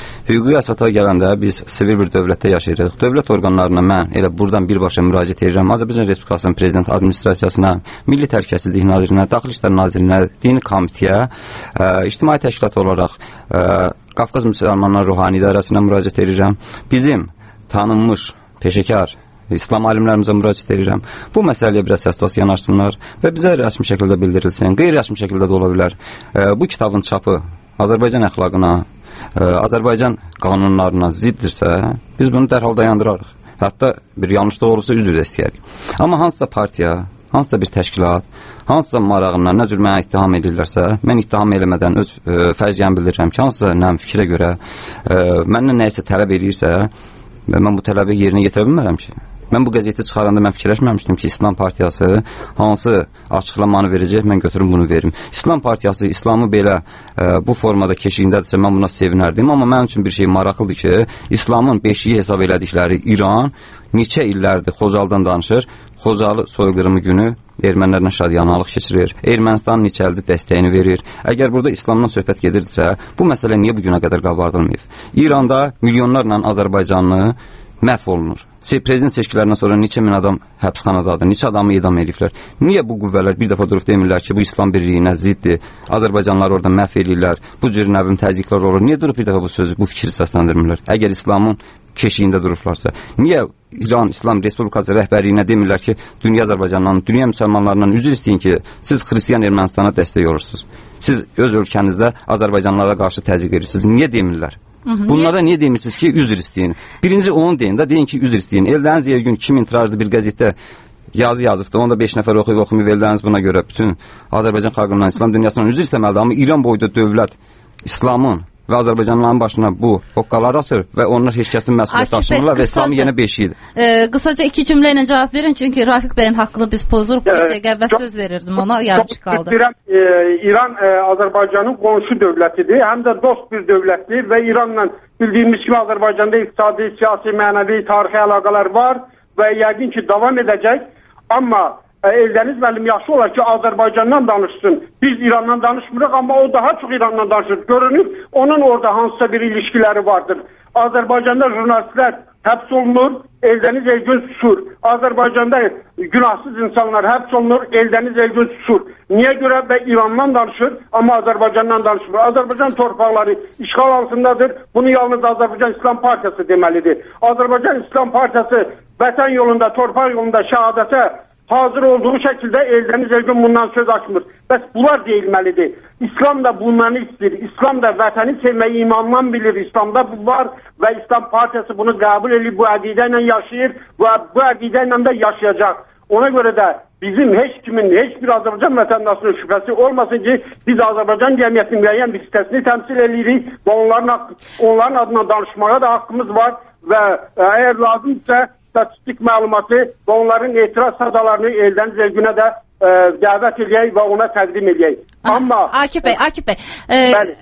Hüquqi əsasa gələndə biz sivil bir dövlətdə yaşayırıq. Dövlət orqanlarına mən elə buradan birbaşa müraciət edirəm. Azərbaycan Respublikasının Prezident Administrasiyasına, Milli Təhlükəsizlik Nazirinə, Daxili İşlər Nazirinə, Dini Komitəyə, ə, ictimai təşkilat olaraq ə, Qafqaz Müsəlmanlar Ruhani İdarəsinə müraciət edirəm. Bizim tanınmış, peşəkar İslam alimlərimizə müraciət edirəm. Bu məsələyə biraz həssas yanaşsınlar və bizə rəsmi şəkildə bildirilsin. Qeyri-rəsmi şəkildə də ola bilər. E, bu kitabın çapı Azərbaycan əxlaqına, e, Azərbaycan qanunlarına ziddirsə, biz bunu dərhal dayandırarıq. Hətta bir yanlışlıq olursa üzr də istəyərik. Amma hansısa partiya, hansısa bir təşkilat, hansısa marağından nə cür mənə ittiham edirlərsə, mən ittiham eləmədən öz e, fərziyyəmi bildirirəm ki, hansısa nəm fikrə görə e, məndən nəyisə tələb edirsə, və mən bu tələbi yerinə yetirə bilmərəm ki. Mən bu qəzeti çıxaranda mən fikirləşməmişdim ki, İslam Partiyası hansı açıqlamanı verəcək, mən götürüm bunu verim. İslam Partiyası İslamı belə e, bu formada keşiyindədirsə, mən buna sevinərdim. Amma mənim üçün bir şey maraqlıdır ki, İslamın beşiyi hesab elədikləri İran neçə illərdir Xocaldan danışır. Xocalı soyqırımı günü ermənilərlə şadyanalıq keçirir. Ermənistan neçə ildir dəstəyini verir. Əgər burada İslamdan söhbət gedirdisə, bu məsələ niyə bu günə qədər qabardılmayıb? İranda milyonlarla Azərbaycanlı məhv olunur. Prezident seçkilərindən sonra neçə min adam həbsxanadadır, neçə adamı idam ediblər. Niyə bu qüvvələr bir dəfə durub demirlər ki, bu İslam birliyinə ziddir, Azərbaycanlılar orada məhv edirlər, bu cür nəvim təzyiqlər olur. Niyə durub bir dəfə bu sözü, bu fikri səsləndirmirlər? Əgər İslamın keşiyində dururlarsa, niyə İran İslam Respublikası rəhbərliyinə demirlər ki, dünya Azərbaycandan, dünya müsəlmanlarından üzr istəyin ki, siz Xristiyan Ermənistana dəstək olursunuz. Siz öz ölkənizdə Azərbaycanlılara qarşı təzyiq edirsiniz. Niyə demirlər? Bunlara niyə demirsiniz ki, üzr istəyin? Birinci onu deyin də, deyin ki, üzr istəyin. Eldəniz yer gün kimin tirajlı bir qəzetdə yazı yazıbdı, onda beş nəfər oxuyub oxuyub Eldəniz buna görə bütün Azərbaycan xalqından, İslam dünyasından üzr istəməlidir. Amma İran boyda dövlət İslamın və Azərbaycanlıların başına bu hoqqalar açır və onlar heç kəsin məsuliyyət daşımırlar və İslamı yenə beşiyidir. E, qısaca iki cümlə ilə cavab verin, çünki Rafiq bəyin haqqını biz pozuruq. Bir şey qəvvəl söz verirdim ona, yarımçı qaldı. E, İran e, Azərbaycanın qonşu dövlətidir, həm də dost bir dövlətdir və İranla bildiyimiz kimi Azərbaycanda iqtisadi, siyasi, mənəvi, tarixi əlaqələr var və yəqin ki, davam edəcək. Amma Eldəniz müəllim yaxşı olar ki, Azərbaycandan danışsın. Biz İrandan danışmırıq, amma o daha çox İrandan danışır. Görünür, onun orada hansısa bir ilişkiləri vardır. Azərbaycanda jurnalistlər həbs olunur, Eldəniz Elgün susur. Azərbaycanda günahsız insanlar həbs olunur, Eldəniz Elgün susur. Niyə görə və İrandan danışır, amma Azərbaycandan danışmır. Azərbaycan torpaqları işğal altındadır. Bunu yalnız Azərbaycan İslam Partiyası deməlidir. Azərbaycan İslam Partiyası vətən yolunda, torpaq yolunda şəhadətə hazır olduğu şəkildə Eldəniz Elgün bundan söz açmır. Bəs bunlar deyilməlidir. İslam da bunları istəyir. İslam da vətəni sevməyi imandan bilir. İslamda bu var və İslam Partiyası bunu qəbul edib, bu əqidə ilə yaşayır və bu əqidə ilə də yaşayacaq. Ona görə də bizim heç kimin, heç bir Azərbaycan vətəndaşının şübhəsi olmasın ki, biz Azərbaycan cəmiyyətinin müəyyən bir hissəsini təmsil edirik və onların, onların adına danışmağa da haqqımız var və əgər lazımsa statistik məlumatı və onların etiraz sadalarını Eldəniz Elgünə də e, dəvət edək və ona təqdim edək. Amma Akif bəy, Akif bəy, e,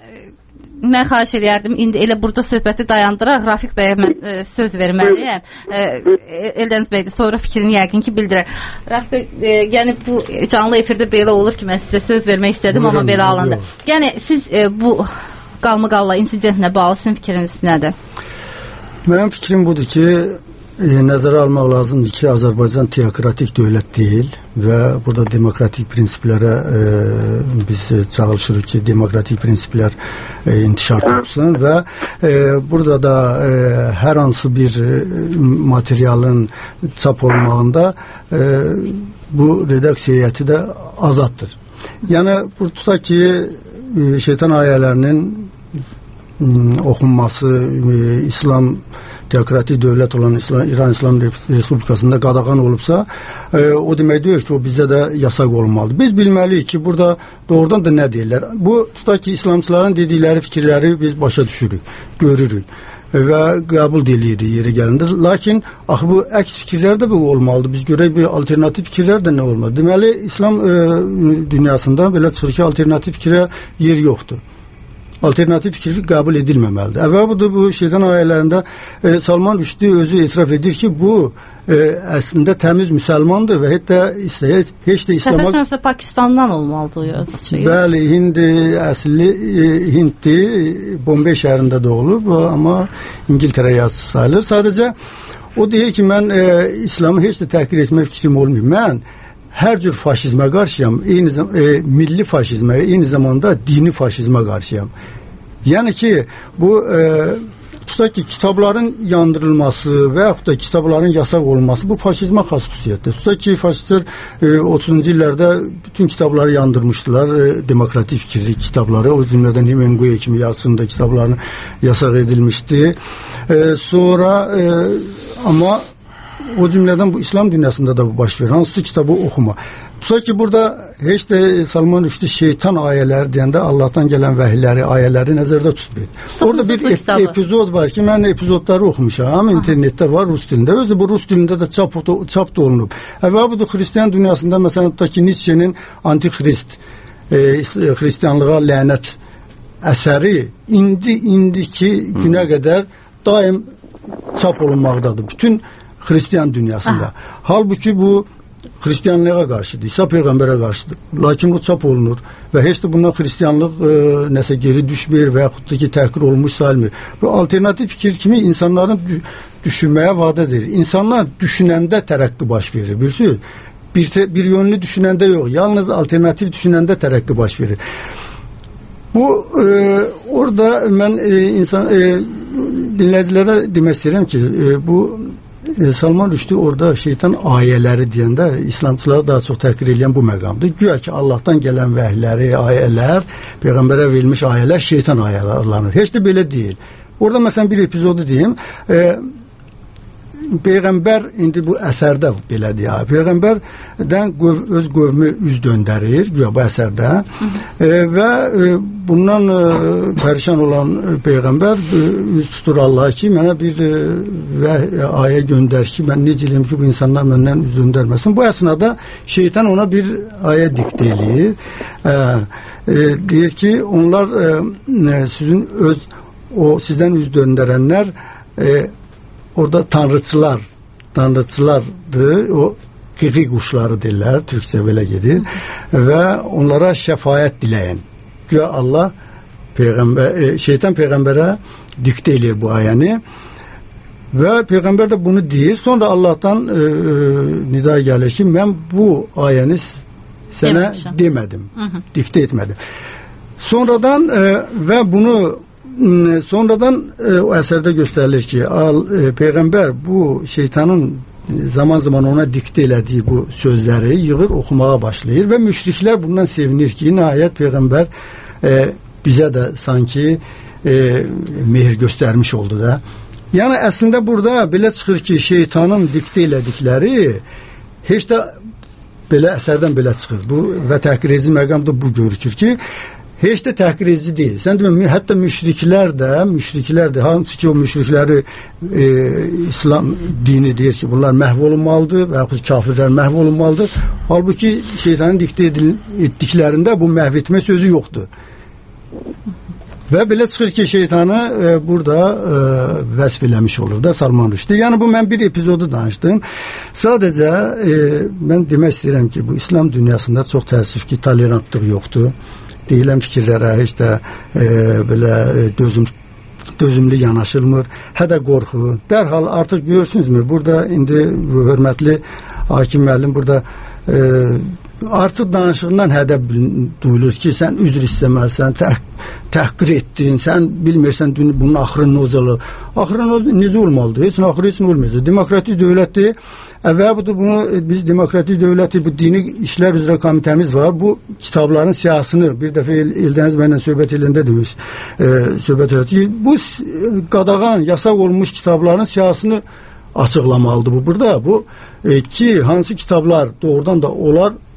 mən xahiş edərdim, indi elə burada söhbəti dayandıraq, Rafiq bəyə mən e, söz verməliyəm. E, Eldəniz bəy də sonra fikrini yəqin ki bildirər. Rafiq bəy, e, yəni bu canlı efirdə belə olur ki, mən sizə söz vermək istədim, buyurun, amma belə alındı. Yəni siz e, bu qalma-qalla insidentlə bağlı sizin fikriniz nədir? Mənim fikrim budur ki, E, nəzərə almaq lazımdır ki, Azərbaycan teokratik dövlət deyil və burada demokratik prinsiplərə e, biz çalışırıq ki, demokratik prinsiplər e, intişar tapsın və e, burada da e, hər hansı bir e, materialın çap olmağında e, bu redaksiya heyəti də azaddır. Yəni, burada tutaq ki, e, şeytan ayələrinin e, oxunması, e, İslam teokratik dövlət olan İslam, İran İslam Respublikasında qadağan olubsa, e, o demək deyir ki, o bizdə də yasaq olmalıdır. Biz bilməliyik ki, burada doğrudan da nə deyirlər? Bu, tutaq ki, İslamçıların dedikləri fikirləri biz başa düşürük, görürük və qəbul edirik yeri gəlində. Lakin, axı bu əks fikirlər də bu olmalıdır. Biz görək bir alternativ fikirlər də nə olmalıdır? Deməli, İslam e, dünyasında belə çıxır ki, alternativ fikrə yer yoxdur. alternativ fikir qəbul edilməməlidir. Və bu da bu şeytan ayələrində e, Salman Rushdie özü etiraf edir ki, bu e, əslində təmiz müsəlmandır və hətta istəyir heç də İslam'a... Səfət Pakistandan olmalıdır yazıcı. Bəli, Hind əsli e, Hinddi, Bombay şəhərində doğulub, amma İngiltərə yazısı sayılır. Sadəcə o deyir ki, mən e, İslamı heç də təhqir etmək fikrim olmuyor. Mən hər cür faşizmə qarşıyam, eyni zamanda e, milli faşizmə, eyni zamanda dini faşizmə qarşıyam. Yəni ki, bu e, tutaq ki, kitabların yandırılması və yaxud da kitabların yasaq olması bu faşizmə xas xüsusiyyətdir. Tutaq ki, faşistlər e, otuzuncu illərdə bütün kitabları yandırmışdılar, e, demokratik fikirli kitabları, o cümlədən Hemingway kimi yazısında kitablarını yasaq edilmişdi. E, sonra e, amma o cümlədən bu İslam dünyasında da bu baş verir. Hansı kitabı oxuma. Tutaq ki, burada heç də Salman Rushdie şeytan ayələri deyəndə Allahdan gələn vəhiyləri, ayələri nəzərdə tutmayır. Orada bir ep epizod var ki, mən epizodları oxumuşam, internetdə var, rus dilində. Özü bu rus dilində də çap, çap da olunub. Və bu da Hristiyan dünyasında, məsələn, tutaq ki, Nietzsche'nin Antikrist, e, Hristiyanlığa lənət əsəri indi, indiki günə qədər daim çap olunmaqdadır. Bütün Hristiyan dünyasında. Aha. Halbuki bu Hristiyanlığa qarşıdır, İsa Peyğəmbərə qarşıdır. Lakin bu çap olunur və heç də bundan Hristiyanlıq e, nəsə geri düşmür və yaxud da ki, təhqir olmuş sayılmır. Bu alternativ fikir kimi insanların düşünməyə vadət edir. İnsanlar düşünəndə tərəqqi baş verir. Bir söz, bir, bir yönlü düşünəndə yox, yalnız alternativ düşünəndə tərəqqi baş verir. Bu e, orada mən e, insan e, dinləyicilərə demək istəyirəm ki, e, bu e, Salman Rushdie orada şeytan ayələri deyəndə İslamçıları daha çox təhqir edən bu məqamdır. Güya ki, Allahdan gələn vəhləri, ayələr, Peyğəmbərə verilmiş ayələr şeytan ayələri adlanır. Heç də belə deyil. Orada məsələn bir epizodu deyim. E, Peyğəmbər indi bu əsərdə belədir ya. Peyğəmbərdən qöv, öz qövmü üz döndərir güya bu əsərdə. E, və e, bundan e, pərişan olan Peyğəmbər e, üz tutur Allaha ki, mənə bir e, və e, ayə göndər ki, mən necə eləyim ki, bu insanlar məndən üz döndərməsin. Bu əsnada şeytan ona bir ayə diktə eləyir. E, e, deyir ki, onlar e, sizin öz o sizdən üz döndərənlər e, orada tanrıçılar, tanrıçılardır, o qiqi quşları deyirlər, türkçə belə gedir və onlara şəfaət diləyən. Güya Allah Peyğəmbər, e, şeytan Peyğəmbərə diktə eləyir bu ayəni və Peyğəmbər də bunu deyir. Sonra Allahdan e, e, nida gəlir ki, mən bu ayəni sənə Demişim. demədim, Hı -hı. diktə etmədim. Sonradan e, və bunu sonradan e, o əsərdə göstərilir ki, al, e, Peyğəmbər bu şeytanın zaman zaman ona diktə elədiyi bu sözləri yığır, oxumağa başlayır və müşriklər bundan sevinir ki, nəhayət Peyğəmbər e, bizə də sanki e, mehr göstərmiş oldu da. Yəni əslində burada belə çıxır ki, şeytanın diktə elədikləri heç də belə əsərdən belə çıxır. Bu və təhqiredici məqamda bu görükür ki, heç də təhqiredici deyil. Sən demə, hətta müşriklər də, müşriklər də, hansı ki o müşrikləri e, İslam dini deyir ki, bunlar məhv olunmalıdır və yaxud kafirlər məhv olunmalıdır. Halbuki şeytanın diktə etdiklərində bu məhv etmə sözü yoxdur. Və belə çıxır ki, şeytanı e, burada e, vəsf eləmiş olur da Salman Rushdie. Yəni bu mən bir epizodu danışdım. Sadəcə e, mən demək istəyirəm ki, bu İslam dünyasında çox təəssüf ki, tolerantlıq yoxdur. Deyilən fikirlərə heç də e, belə dözüm, dözümlü yanaşılmır. Hədə qorxu. Dərhal artıq görürsünüzmü? Burada indi bu hörmətli hakim müəllim burada e, artıq danışığından hədəb duyulur ki, sən üzr istəməlisən, təh təhqir etdin, sən bilmirsən bunun axırı necə olur. Axırı necə olmalıdır? Heç axırı heç olmayacaq. Demokratik dövlətdir. Və bu da bunu biz demokratik dövləti, bu dini işlər üzrə komitəmiz var. Bu kitabların siyasını bir dəfə Eldəniz mənlə söhbət elində demiş, e, söhbət elədi. Bu qadağan, yasaq olmuş kitabların siyasını açıqlamalıdır bu burada. Bu e, ki, hansı kitablar doğrudan da onlar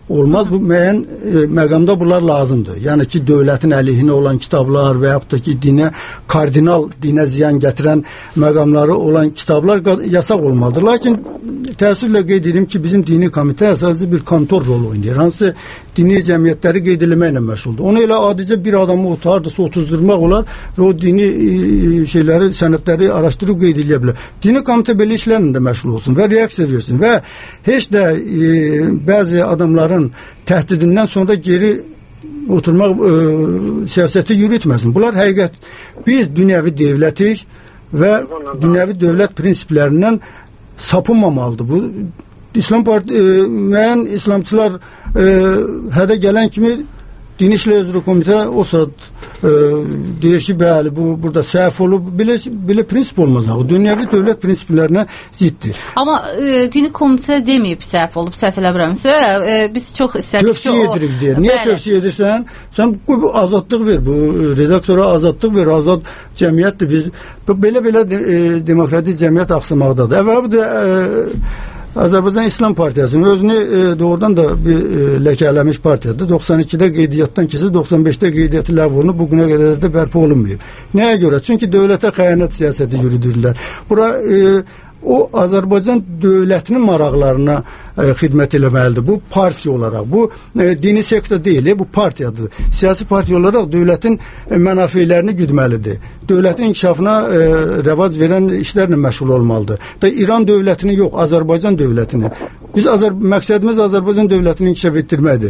olmaz. Bu müəyyən e, məqamda bunlar lazımdır. Yəni ki, dövlətin əleyhinə olan kitablar və yaxud da ki, dinə, kardinal dinə ziyan gətirən məqamları olan kitablar yasaq olmalıdır. Lakin təəssüflə qeyd edim ki, bizim dini komitə sadəcə bir kontor rolu oynayır. Hansı dini cəmiyyətləri qeyd eləməklə məşğuldur. Onu elə adicə bir adamı otardırsa otuzdurmaq olar və o dini e, şeyləri, sənədləri araşdırıb qeyd edə bilər. Dini komitə belə işlərlə də məşğul olsun və reaksiya versin və heç də e, bəzi adamların təhdidindən sonra geri oturmaq e, siyasəti yürütməsin. Bunlar həqiqət. Biz dünyəvi dövlətik və dünyəvi dövlət prinsiplərindən sapınmamalıdır. Bu İslam Parti e, müəyyən İslamçılar e, hədə gələn kimi Dini İşlər üzrə komitə o saat e, deyir ki, bəli, bu burada səhv olub, belə, belə prinsip olmaz. O dünyəvi dövlət prinsiplərinə ziddir. Amma e, dini komitə deməyib səhv olub, səhv eləmirəmsə, e, biz çox istədik ki, tövsiyə edirik deyir. Niyə bəli. Tövsiyə edirsən? Sən bu azadlıq ver, bu redaktora azadlıq ver, azad cəmiyyətdir. Biz belə-belə e, demokratik cəmiyyət axsamaqdadır. Əvvəldə e, Azərbaycan İslam Partiyasının özünü e, doğrudan da bir e, ləkələmiş partiyadır. doxsan ikidə qeydiyyatdan keçir, doxsan beşdə qeydiyyatı ləğv olunub, bugünə qədər də bərpa olunmayıb. Nəyə görə? Çünki dövlətə xəyanət siyasəti yürüdürlər. Bura e, o Azərbaycan dövlətinin maraqlarına e, xidmət eləməlidir. Bu partiya olaraq, bu e, dini sektor deyil, bu partiyadır. Siyasi partiya olaraq dövlətin e, mənafeylərini güdməlidir. Dövlətin inkişafına e, rəvac verən işlərlə məşğul olmalıdır. Da İran dövlətinin yox, Azərbaycan dövlətinin. Biz Azər məqsədimiz Azərbaycan dövlətini inkişaf etdirməkdir.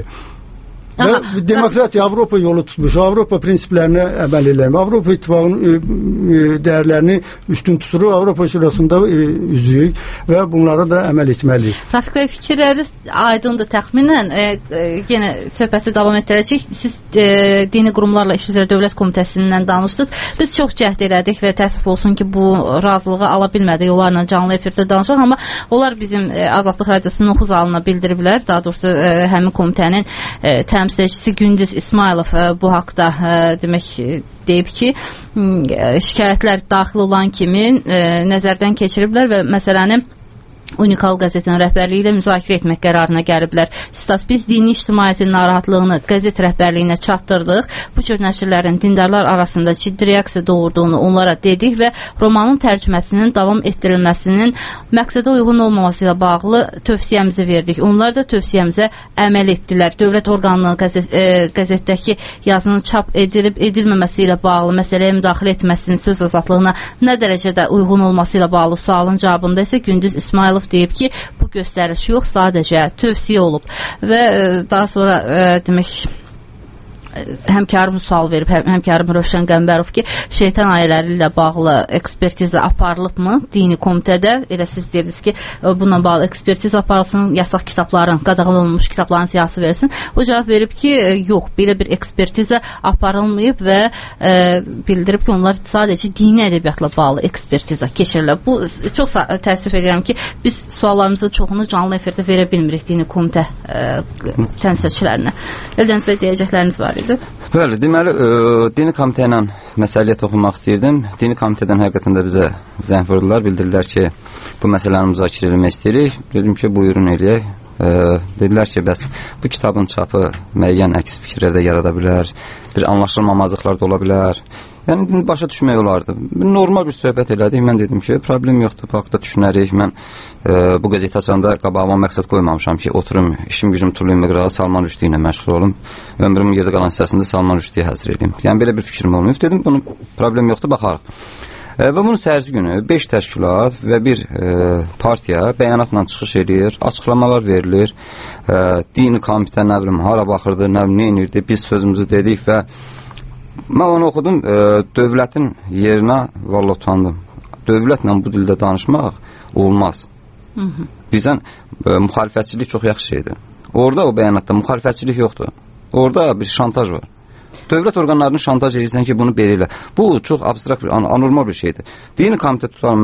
Və aha, demokratiya Avropa yolu tutmuş, Avropa prinsiplərinə əməl eləmək, Avropa İttifaqının e, e, dəyərlərini üstün tuturuq, Avropa Şurasında e, üzüyük və bunlara da əməl etməliyik. Rafiq bəy, fikirləriniz aydındır təxminən. E, e, yenə söhbəti davam etdirəcək. Siz e, dini qurumlarla iş üzrə dövlət komitəsindən danışdınız. Biz çox cəhd elədik və təəssüf olsun ki, bu razılığı ala bilmədik. Onlarla canlı efirdə danışaq, amma onlar bizim e, Azadlıq Radiosunun oxu zalına bildiriblər. Daha doğrusu e, həmin komitənin e, təmsilçisi Gündüz İsmailov bu haqda demək deyib ki, şikayətlər daxil olan kimi nəzərdən keçiriblər və məsələni Unikal qəzetinin rəhbərliyi ilə müzakirə etmək qərarına gəliblər. Stat, biz dini ictimaiyyətin narahatlığını qəzet rəhbərliyinə çatdırdıq. Bu cür nəşrlərin dindarlar arasında ciddi reaksiya doğurduğunu onlara dedik və romanın tərcüməsinin davam etdirilməsinin məqsədə uyğun olmaması ilə bağlı tövsiyəmizi verdik. Onlar da tövsiyəmizə əməl etdilər. Dövlət orqanının qəzet, e, qəzetdəki yazının çap edilib edilməməsi ilə bağlı məsələyə müdaxilə etməsinin söz azadlığına nə dərəcədə uyğun olması ilə bağlı sualın cavabında isə Gündüz İsmailov deyib ki, bu göstəriş yox, sadəcə tövsiyə olub və daha sonra e, demək həmkarım sual verib, həm, həmkarım Rövşən Qəmbərov ki, şeytan ayələri ilə bağlı ekspertiza aparılıbmı dini komitədə? Elə siz deyirsiniz ki, bununla bağlı ekspertiza aparılsın, yasaq kitabların, qadağan olunmuş kitabların siyasi versin. O cavab verib ki, yox, belə bir ekspertiza aparılmayıb və e, bildirib ki, onlar sadəcə dini ədəbiyyatla bağlı ekspertiza keçirirlər. Bu, çox təəssüf edirəm ki, biz suallarımızın çoxunu canlı efirdə verə bilmirik dini komitə e, təmsilçilərinə. Eldəniz və deyəcəkləriniz var idi. Bəli, deməli, ə, dini komitə ilə məsələyə toxunmaq istəyirdim. Dini komitədən həqiqətən də bizə zəng vurdular, bildirdilər ki, bu məsələni müzakirə etmək istəyirik. Dedim ki, buyurun eləyək. Ə, dedilər ki, bəs bu kitabın çapı müəyyən əks fikirlər də yarada bilər, bir anlaşılmamazlıqlar da ola bilər. Yəni, başa düşmək olardı. Normal bir söhbət elədik. Mən dedim ki, problem yoxdur, bu haqda düşünərik. Mən e, bu qəzeti açanda qabağıma məqsəd qoymamışam ki, oturum, işim gücüm Tuluyum Miqrağı Salman Rüşdi ilə məşğul olum. Ömrümün yerdə qalan hissəsində Salman Rüşdiyə həsr edeyim. Yəni, belə bir fikrim olmayıb. Dedim, bunun problem yoxdur, baxarıq. E, və bunun səhərsi günü beş təşkilat və bir e, partiya bəyanatla çıxış edir, açıqlamalar verilir. E, dini komitə, nə bilim, hara baxırdı, nə bilim, nə inirdi, biz sözümüzü dedik və mən onu oxudum, e, dövlətin yerinə valla utandım. Dövlətlə bu dildə danışmaq olmaz. Hı -hı. Bizən e, müxalifətçilik çox yaxşı şeydir. Orada o bəyanatda müxalifətçilik yoxdur. Orada bir şantaj var. Dövlət orqanlarını şantaj edirsən ki, bunu belə elə. Bu çox abstrakt bir, an anormal bir şeydir. Dini komitə tutarım mənlə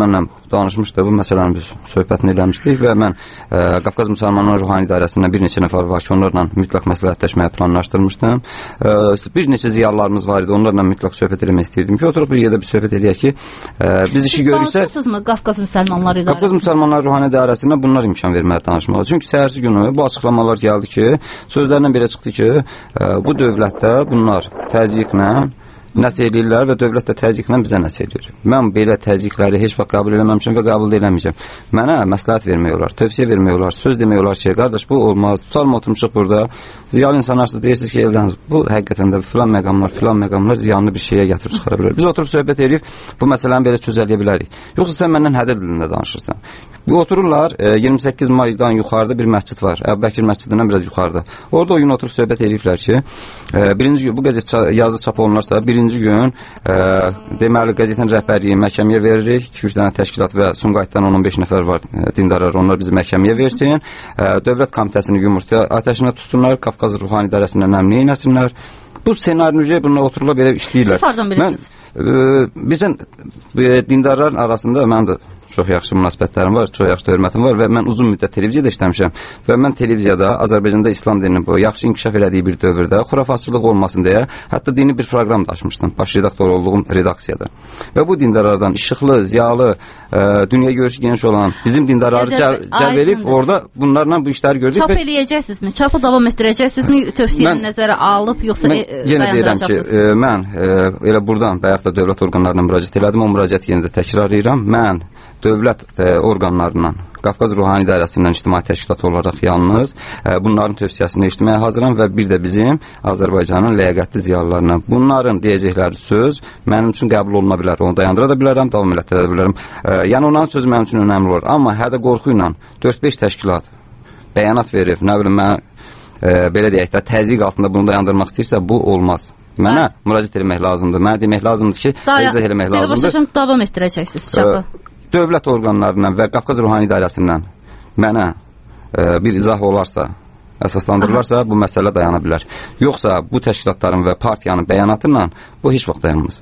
danışmışdı, bu məsələni biz söhbətini eləmişdik və mən ə, Qafqaz Müsəlmanlar Ruhani İdarəsindən bir neçə nəfər var ki, onlarla mütləq məsləhətləşməyə planlaşdırmışdım. Ə, bir neçə ziyalılarımız var idi, onlarla mütləq söhbət eləmək istəyirdim ki, oturup bir yerdə bir söhbət eləyək ki, ə, biz işi görürsə... Siz danışırsınızmı Qafqaz Müsəlmanlar İdarəsindən? Qafqaz Müsəlmanlar Ruhani İdarəsindən bunlar imkan verməyə danışmalı. Çünki səhərsi günü bu açıqlamalar gəldi ki, sözlərindən belə çıxdı ki, ə, bu dövlətdə bunlar təzyiqlə nəsə eləyirlər və dövlət də təzyiqlə bizə nəsə eləyir. Mən belə təzyiqləri heç vaxt qəbul eləməmişəm və qəbul eləməyəcəm. Mənə məsləhət vermək olar, tövsiyə vermək olar, söz demək olar ki, qardaş bu olmaz, tutalım oturmuşuq burada, ziyalı insanlarsız deyirsiniz ki, Eldəniz, bu həqiqətən də filan məqamlar, filan məqamlar ziyanlı bir şeyə gətirib çıxara bilər. Biz oturub söhbət edib bu məsələni belə çözələyə bilərik. Yoxsa sən məndən hədər dilində danışırsan. Bu otururlar, iyirmi səkkiz maydan yuxarıda bir məscid var. Əbubəkir məscidindən biraz yuxarıda. Orada o gün oturub söhbət ediblər ki, birinci gün bu qəzet yazı çap olunarsa, birinci gün e, deməli qəzetin rəhbərliyi məhkəməyə veririk. iki üç dənə təşkilat və Sumqayıtdan on on beş nəfər var e, dindarlar. Onlar bizi məhkəməyə versin. E, dövlət komitəsini yumurta atəşinə tutsunlar. Qafqaz Ruhani İdarəsindən əmniyə inəsinlər. Bu senaryoca bununla otururlar belə işləyirlər. Siz hardan bilirsiniz? Mən, e, bizim e, dindarların arasında mənim də çox yaxşı münasibətlərim var, çox yaxşı hörmətim var və mən uzun müddət televiziyada işləmişəm və mən televiziyada Azərbaycanda İslam dininin bu yaxşı inkişaf elədiyi bir dövrdə xurafatçılıq olmasın deyə hətta dini bir proqram da açmışdım, baş redaktor olduğum redaksiyada. Və bu dindarlardan işıqlı, ziyalı, e, dünya görüşü geniş olan bizim dindarları cəlb edib orada bunlarla bu işləri gördük. Çap və... eləyəcəksinizmi? Çapı davam etdirəcəksinizmi? Tövsiyəni nəzərə alıb yoxsa mən e, yenə deyirəm ki, e, mən e, elə buradan bayaq da dövlət orqanlarına müraciət elədim, o müraciəti yenə də təkrarlayıram. Mən dövlət e, orqanlarından, Qafqaz Ruhani İdarəsindən ictimai təşkilat olaraq yalnız e, bunların tövsiyəsini eşitməyə hazıram və bir də bizim Azərbaycanın ləyaqətli ziyalılarına bunların deyəcəkləri söz mənim üçün qəbul oluna bilər. Onu dayandıra da bilərəm, davam elətdirə də bilərəm. E, yəni onların sözü mənim üçün önəmli olur. Amma hədə qorxu ilə dörd beş təşkilat bəyanat verir, nə bilim mən e, belə deyək də təzyiq altında bunu dayandırmaq istəyirsə bu olmaz. Mənə hə? müraciət etmək lazımdır. Mənə demək lazımdır ki, izah eləmək lazımdır. Başa davam etdirəcəksiniz çapı. E, dövlət orqanlarından və Qafqaz Ruhani İdarəsindən mənə e, bir izah olarsa, əsaslandırılarsa bu məsələ dayana bilər. Yoxsa bu təşkilatların və partiyanın bəyanatı ilə bu heç vaxt dayanmaz.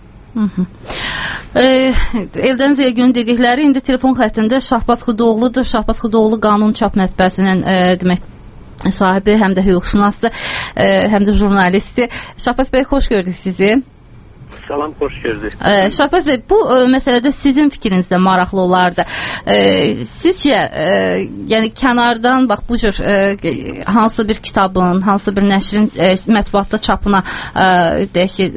E, Eldəniz Elgünün dedikləri indi telefon xəttində Şahbaz Xudoğludur. Şahbaz Xudoğlu Qanun Çap Mətbəəsinin e, demək sahibi, həm də hüquqşünasdır, e, həm də jurnalistdir. Şahbaz bəy, xoş gördük sizi. Salam, xoş gördük. E, Şahbaz bəy, bu e, məsələdə sizin fikrinizdə maraqlı olardı. E, sizcə, e, yəni kənardan bax bu cür e, hansı bir kitabın, hansı bir nəşrin e, mətbuatda çapına e, deyək ki,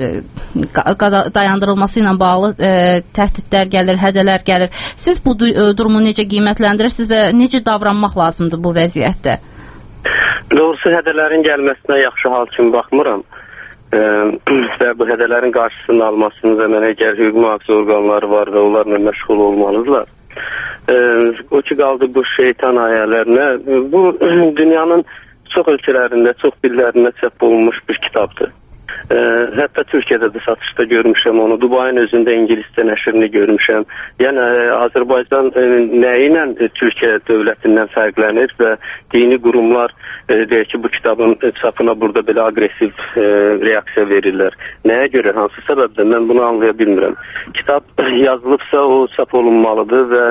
e, dayandırılması ilə bağlı e, təhdidlər gəlir, hədələr gəlir. Siz bu durumu necə qiymətləndirirsiniz və necə davranmaq lazımdır bu vəziyyətdə? Doğrusu hədələrin gəlməsinə yaxşı hal kimi baxmıram. Ee, və bu hədələrin qarşısını almasını və mənə gəl hüquq mühafizə orqanları var və onlarla məşğul olmalıdırlar. Ee, o ki qaldı bu şeytan ayələrinə, bu dünyanın çox ölkələrində, çox dillərində çap olunmuş bir kitabdır. Ee, hətta Türkiyədə də satışda görmüşəm onu, Dubayın özündə ingiliscə nəşrini görmüşəm. Yəni Azərbaycan e, nəyi ilə e, Türkiyə dövlətindən fərqlənir və dini qurumlar e, deyək ki, bu kitabın çapına burada belə aqressiv e, reaksiya verirlər. Nəyə görə, hansı səbəbdən mən bunu anlaya bilmirəm. Kitab yazılıbsa o çap olunmalıdır və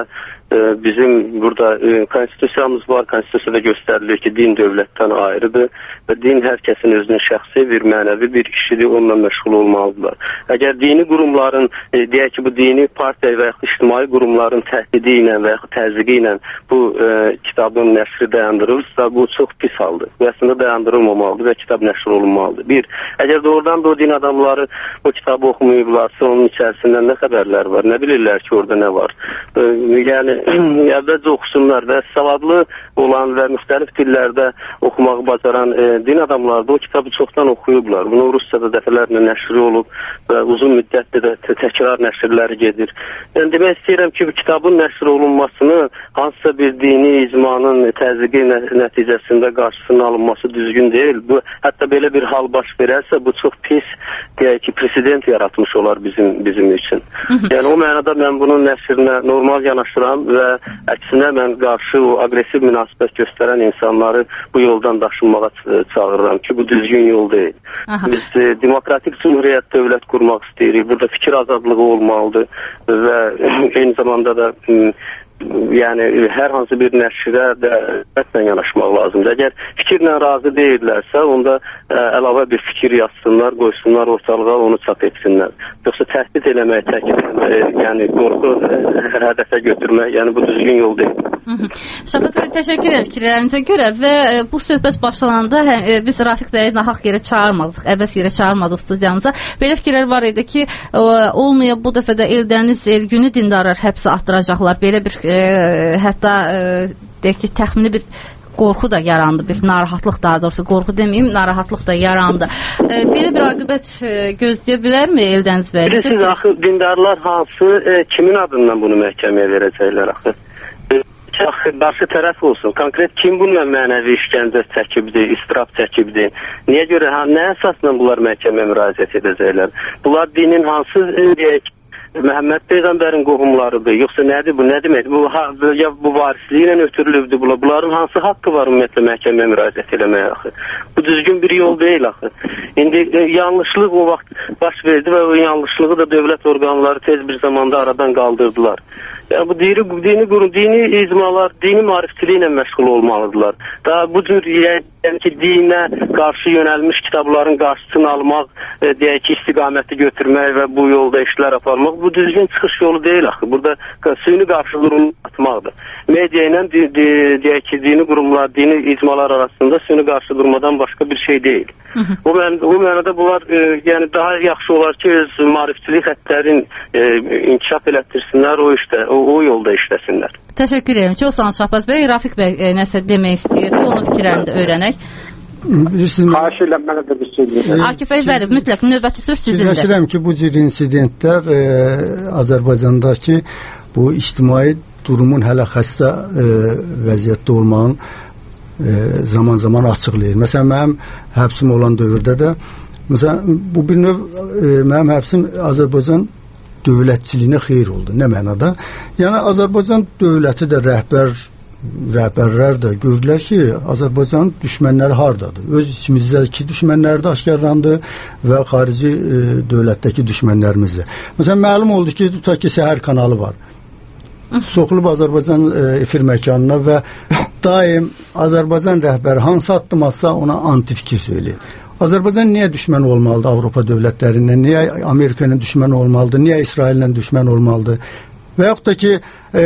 bizim burada e, konstitusiyamız var. Konstitusiyada göstərilir ki, din dövlətdən ayrıdır və din hər kəsin özünün şəxsi bir mənəvi bir işidir, onunla məşğul olmalıdırlar. Əgər dini qurumların, e, deyək ki, bu dini partiya və yaxud ictimai qurumların təhdidi ilə və yaxud təzyiqi ilə bu e, kitabın nəşri dayandırılırsa, bu çox pis haldır. Bu əslində dayandırılmamalıdır və kitab nəşr olunmalıdır. Bir, əgər doğrudan da o din adamları bu kitabı oxumayıblarsa, onun içərisindən nə xəbərlər var, nə bilirlər ki, orada nə var. E, yəni əvvəlcə oxusunlar və savadlı olan və müxtəlif dillərdə oxumağı bacaran e, din adamları da o kitabı çoxdan oxuyublar. Bunu Rusiyada dəfələrlə nəşri olub və uzun müddətdə də təkrar nəşrləri gedir. Yəni, demək istəyirəm ki, bu kitabın nəşr olunmasını hansısa bir dini icmanın təzyiqi nə nəticəsində qarşısının alınması düzgün deyil. Bu, hətta belə bir hal baş verərsə, bu çox pis, deyək ki, president yaratmış olar bizim, bizim üçün. Yəni, o mənada mən bunun nəşrinə normal yanaşıram və əksinə mən qarşı o aqressiv münasibət göstərən insanları bu yoldan daşınmağa çağırıram ki, bu düzgün yol deyil. Aha. Biz e, demokratik cumhuriyyət dövlət qurmaq istəyirik. Burada fikir azadlığı olmalıdır və eyni zamanda da e, yəni hər hansı bir nəşrə də hörmətlə yanaşmaq lazımdır. Əgər fikirlə razı deyirlərsə, onda ə, əlavə bir fikir yazsınlar, qoysunlar ortalığa, onu çap etsinlər. Yoxsa təhdid eləmək, təkid eləmək, yəni qorxu hədəfə götürmək, yəni bu düzgün yol deyil. Şahbaz bəy, təşəkkür edirəm fikirlərinizə görə və e, bu söhbət başlananda hə, e, biz Rafiq bəyi nahaq yerə çağırmadıq, əbəs yerə çağırmadıq studiyamıza. Belə fikirlər var idi ki, e, olmayıb bu dəfə də Eldəniz el günü dindarlar həbsə atdıracaqlar. Belə bir e, hətta e, deyək ki, təxmini bir qorxu da yarandı, bir narahatlıq daha doğrusu, qorxu deməyim, narahatlıq da yarandı. E, belə bir aqibət e, gözləyə bilərmi Eldəniz bəy? Bilirsiniz, axı dindarlar hansı, e, kimin adından bunu məhkəməyə verəcəklər axı? Axı qarşı tərəf olsun. Konkret kim bununla mənəvi işgəncə çəkibdir, istirab çəkibdir? Niyə görə, ha, nə əsasla bunlar məhkəməyə müraciət edəcəklər? Bunlar dinin hansı, deyək, Məhəmməd Peyğəmbərin qohumlarıdır, yoxsa nədir bu, nə demək? Bu, ha, ya bu varisliyi ilə ötürülübdür bunlar. Bunların hansı haqqı var ümumiyyətlə məhkəməyə müraciət eləməyə axı? Bu düzgün bir yol deyil axı. İndi e, yanlışlıq o vaxt baş verdi və o yanlışlığı da dövlət orqanları tez bir zamanda aradan qaldırdılar. Yəni bu dini, dini qurum, dini icmalar, dini maarifçiliyi ilə məşğul olmalıdırlar. Daha bu cür yəni ki, dinə qarşı yönəlmiş kitabların qarşısını almaq, e, deyək ki, istiqaməti götürmək və bu yolda işlər aparmaq, bu düzgün çıxış yolu deyil axı. Burada süni qarşı durum atmaqdır. Media ilə de, de, deyək ki, dini qurumlar, dini icmalar arasında süni qarşı durmadan başqa bir şey deyil. Hı -hı. O, mən, o mənada bunlar e, yəni daha yaxşı olar ki, öz maarifçilik xəttlərin e, inkişaf elətdirsinlər, o işdə, o, o yolda işləsinlər. Təşəkkür edirəm. Çox sağ olun Şahbaz bəy. Rafiq bəy e, nəsə demək istəyirdi, onun fikirlərini də öyrənək. Xahiş edirəm, mənə də bir şey deyirəm. Akif bəy, bəli, mütləq növbəti söz sizindir. Fikirləşirəm ki, bu cür insidentlər e, Azərbaycandakı bu ictimai durumun hələ xəstə e, vəziyyətdə olmağın zaman-zaman açıqlayır. Məsələn, mənim həbsim olan dövrdə də, məsələn, bu bir növ e, mənim həbsim Azərbaycan dövlətçiliyinə xeyir oldu. Nə mənada? Yəni, Azərbaycan dövləti də rəhbər, rəhbərlər də gördülər ki, Azərbaycanın düşmənləri hardadır? Öz içimizdəki düşmənləri də aşkarlandı və xarici e, dövlətdəki düşmənlərimiz də. Məsələn, məlum oldu ki, tutaq ki, Səhər kanalı var. Soxulub Azərbaycan e, efir məkanına və daim Azərbaycan rəhbəri hansı addım atsa ona anti-fikir söyləyir. Azərbaycan niyə düşmən olmalıdır Avropa dövlətlərindən, niyə Amerikanın düşmən olmalıdır, niyə İsraillə düşmən olmalıdır? Və yaxud da ki, e,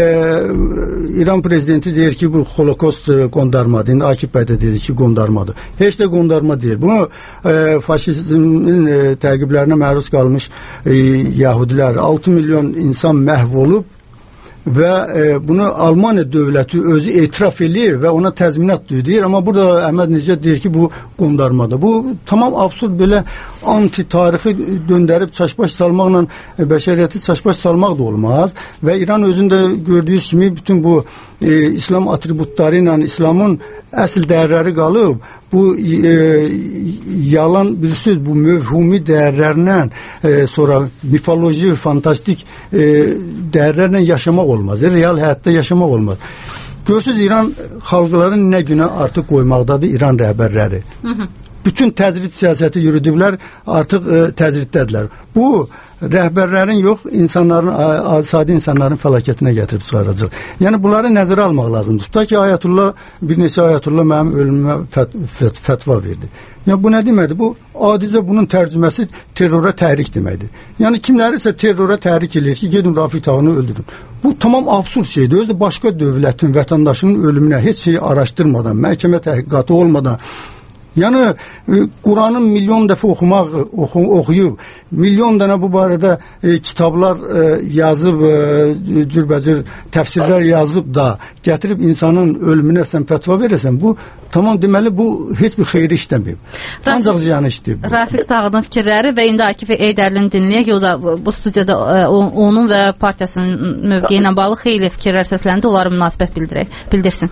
İran prezidenti deyir ki, bu holokost qondarmadır. İndi Akif bəy də dedi ki, qondarmadır. Heç də qondarma deyil. Bunu e, faşizmin e, təqiblərinə məruz qalmış e, yahudilər, altı milyon insan məhv olub və e, bunu Almaniya dövləti özü etiraf edir və ona təzminat deyir. Amma burada Əhməd Necət deyir ki, bu qondarmadır. Bu tamam absurd, belə anti-tarixi döndərib çaşbaş salmaqla e, bəşəriyyəti çaşbaş salmaq da olmaz. Və İran özündə gördüyünüz kimi bütün bu e, İslam atributları ilə İslamın əsl dəyərləri qalıb. Bu e, yalan bir söz, bu mövhumi dəyərlərlə e, sonra mifoloji, fantastik e, dəyərlərlə yaşamaq olmaz. Real həyatda yaşamaq olmaz. Görürsünüz, İran xalqların nə günə artıq qoymaqdadır İran rəhbərləri. Hı -hı. Bütün təcrid siyasəti yürüdüblər, artıq e, təcriddədirlər. Bu rəhbərlərin yox, insanların, sadə insanların fəlakətinə gətirib çıxaracaq. Yəni bunları nəzərə almaq lazımdır. Tutaq ki, Ayətullah, bir neçə Ayətullah mənim ölümümə fət, fət, fətva verdi. Yəni bu nə deməkdir? Bu adicə bunun tərcüməsi terrora təhrik deməkdir. Yəni kimlərisə terrora təhrik edir ki, gedin Rafiq Tağını öldürün. Bu tamam absurd şeydir. Özü də başqa dövlətin, vətəndaşının ölümünə heç şeyi araşdırmadan, məhkəmə təhqiqatı olmadan, yəni e, Quranın milyon dəfə oxumaq, oxu, oxuyub, milyon dənə bu barədə e, kitablar e, yazıb, e, cürbəcür təfsirlər yazıb da gətirib insanın ölümünə sən fətva verirsən, bu tamam deməli bu heç bir xeyri işləməyib. Ancaq ziyanı işləyib. Rafiq Tağının fikirləri və indi Akif Eydərlini dinləyək. O da bu studiyada e, onun və partiyasının mövqeyi ilə bağlı xeyli fikirlər səsləndi. Onlara münasibət bildirək, bildirsin.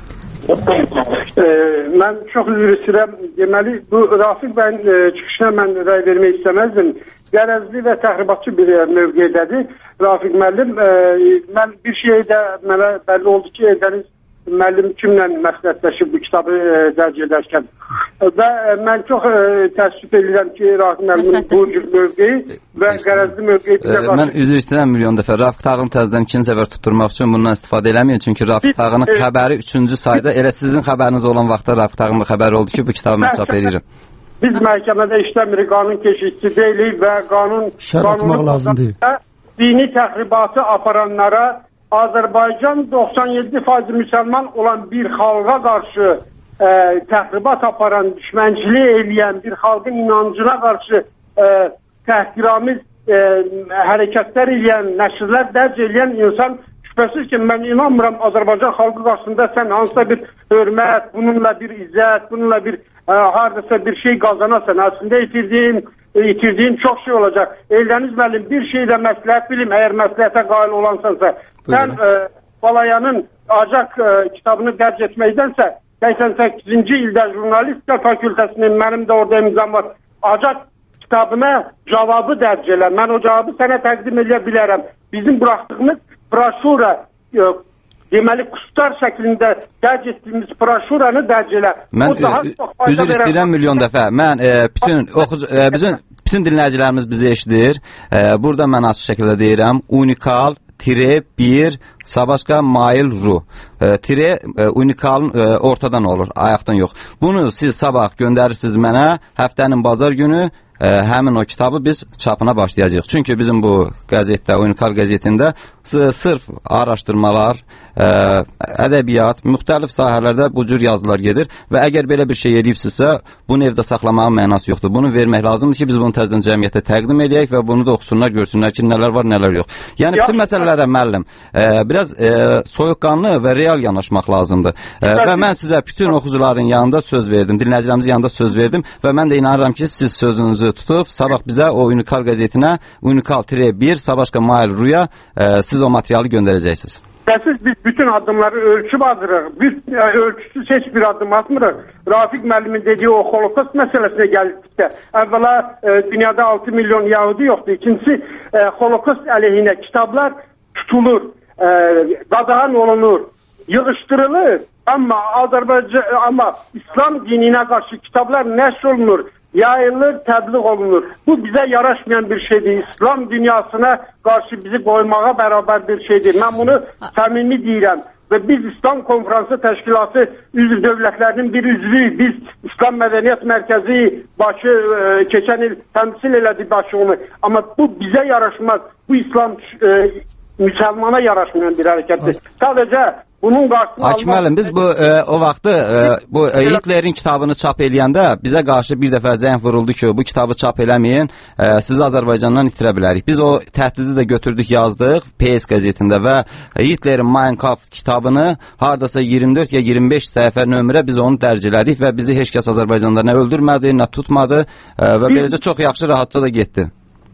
E, mən çox üzr istəyirəm. Deməli, bu Rafiq bəyin e, çıxışına mən rəy vermək istəməzdim. Qərəzli və təxribatçı bir e, mövqedədir. Rafiq müəllim, e, mən bir şey də mənə bəlli oldu ki, Eldəniz müəllim kimlə məsləhətləşib bu kitabı e, dərc edərkən. Və e, mən çox e, təəssüf edirəm ki, Rafiq müəllimin bu cür mövqeyi və qərəzli mövqeyi bizə e, mən üzr istəyirəm milyon dəfə. Rafiq Tağını təzədən ikinci səfər tutturmaq üçün bundan istifadə eləməyin. Çünki Rafiq Tağının e, xəbəri üçüncü sayda, elə sizin xəbəriniz olan vaxtda Rafiq Tağının xəbəri oldu ki, bu kitabı mən çap edirəm. Biz məhkəmədə işləmirik, qanun keşikçi deyilik və qanun şəratmaq lazımdır. Dini təxribatı aparanlara Azərbaycan doxsan yeddi faiz müsəlman olan bir xalqa qarşı e, təxribat aparan, düşmənçilik eləyən bir xalqın inancına qarşı e, təhqiramiz e, hərəkətlər eləyən, nəşrlər dərc eləyən insan şübhəsiz ki, mən inanmıram Azərbaycan xalqı qarşısında sən hansısa bir hörmət, bununla bir izzət, bununla bir e, haradasa bir şey qazanasan. Əslində itirdiyin itirdiyin çox şey olacaq. Eldəniz müəllim, bir şeylə məsləhət bilim, əgər məsləhətə qail olansansa, sən e, Balayanın Acaq e, kitabını dərc etməkdənsə, səksən səkkizinci ildə jurnalistika fakültəsinin, mənim də orada imzam var, Acaq kitabına cavabı dərc elə. Mən o cavabı sənə təqdim edə bilərəm. Bizim buraxdığımız broşura, e, deməli, kustar şəklində dərc etdiyimiz broşuranı dərc elə. Mən üzr istəyirəm milyon dəfə. Mən e, bütün oxucu, e, bizim bütün dinləyicilərimiz bizi eşidir. E, burada mən açıq şəkildə deyirəm, unikal tire bir Sabaşqa mail ru. E, tire e, unikalın e, ortadan olur, ayaqdan yox. Bunu siz sabah göndərirsiniz mənə, həftənin bazar günü e, həmin o kitabı biz çapına başlayacağıq. Çünki bizim bu qəzetdə, unikal qəzetində sırf araşdırmalar, ə, ədəbiyyat, müxtəlif sahələrdə bu cür yazılar gedir və əgər belə bir şey edibsinizsə, bunu evdə saxlamağın mənası yoxdur. Bunu vermək lazımdır ki, biz bunu təzədən cəmiyyətə təqdim edək və bunu da oxusunlar, görsünlər ki, nələr var, nələr yox. Yəni bütün məsələlərə müəllim, ə, biraz ə, soyuqqanlı və real yanaşmaq lazımdır. Ə, və mən sizə bütün oxucuların yanında söz verdim, dinləyicilərimizin yanında söz verdim və mən də inanıram ki, siz sözünüzü tutub sabah bizə o unikal qəzetinə unikal bir Sabaşqa mail ruya ə, siz o materialı göndərəcəksiniz. Siz biz bütün addımları ölçüb adırıq. Biz yani, ölçüsüz heç bir adım atmırıq. Rafiq müəllimin dediği o holokost məsələsinə gəldikdə, əvvəla e, dünyada altı milyon Yahudi yoxdur. İkincisi, e, holokost əleyhinə kitablar tutulur, e, qadağan olunur, yığışdırılır. Amma Azərbaycan, amma İslam dininə qarşı kitablar nəşr olunur, yayılır, təbliğ olunur. Bu bizə yaraşmayan bir şeydir. İslam dünyasına qarşı bizi qoymağa bərabər bir şeydir. Mən bunu səmimi deyirəm. Və biz İslam Konferansı Təşkilatı üzv dövlətlərinin bir üzvüyük. Biz İslam Mədəniyyət Mərkəzi başı e, keçən il təmsil elədi başı onu. Amma bu bizə yaraşmaz. Bu İslam e, müsəlmana yaraşmayan bir hərəkətdir. Sadəcə bunun qarşısını Hakim müəllim, biz bu e, o vaxtı e, bu e, Hitlerin kitabını çap eləyəndə bizə qarşı bir dəfə zəng vuruldu ki, bu kitabı çap eləməyin, e, sizi Azərbaycandan itirə bilərik. Biz o təhdidi də götürdük, yazdıq P S qəzetində və Hitlerin Mein Kampf kitabını hardasa iyirmi dörd ya iyirmi beş səhifə nömrə biz onu dərc elədik və bizi heç kəs Azərbaycanda nə öldürmədi, nə tutmadı e, və biz, beləcə çox yaxşı, rahatca da getdi.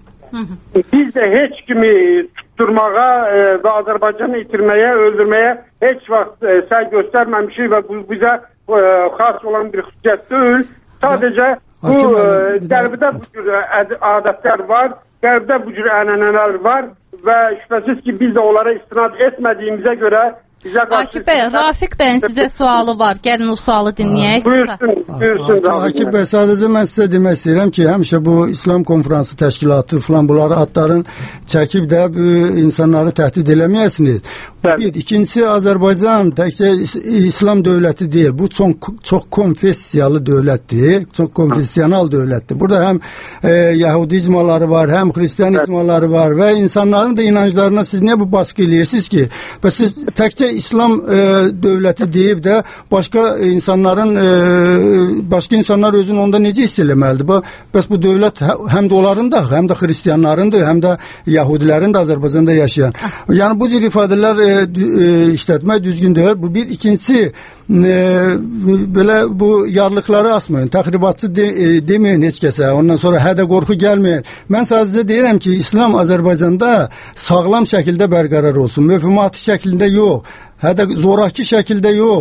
Biz də heç kimi tutturmağa e, və Azərbaycanı itirməyə, öldürməyə heç vaxt e, səy göstərməmişik və bu bizə e, xas olan bir xüsusiyyət deyil. Sadəcə bu e, Qərbidə bu cür adətlər var, Qərbdə bu cür ənənələr var və şübhəsiz ki, biz də onlara istinad etmədiyimizə görə Akif bəy, Rafiq bəyin sizə sualı var. Gəlin o sualı dinləyək. Buyursun, buyursun. Akif bəy, sadəcə mən sizə demək istəyirəm ki, həmişə bu İslam Konferansı Təşkilatı falan bunları adların çəkib də bu insanları təhdid eləməyəsiniz. Bir, ikincisi Azərbaycan təkcə İslam dövləti deyil. Bu çox, çox konfessiyalı dövlətdir, çox konfessional dövlətdir. Burada həm e, Yahudizmaları var, həm Hristiyanizmaları var və insanların da inanclarına siz niyə bu baskı eləyirsiniz ki? Və siz təkcə İslam e, dövləti deyib də başqa insanların e, başqa insanlar özünü onda necə hiss eləməlidir? Bəs bu dövlət həm də onların da, həm də xristiyanlarındır, həm də yahudilərin də Azərbaycanda yaşayan. Yəni bu cür ifadələr e, e, işlətmək düzgün deyil. Bu bir. İkincisi e, belə bu yarlıqları asmayın. Təxribatçı de, e, deməyin heç kəsə. Ondan sonra hədə qorxu gəlməyin. Mən sadəcə deyirəm ki, İslam Azərbaycanda sağlam şəkildə bərqərar olsun. Möhümatı şəklində yox. Hədə zorakı şəkildə yox.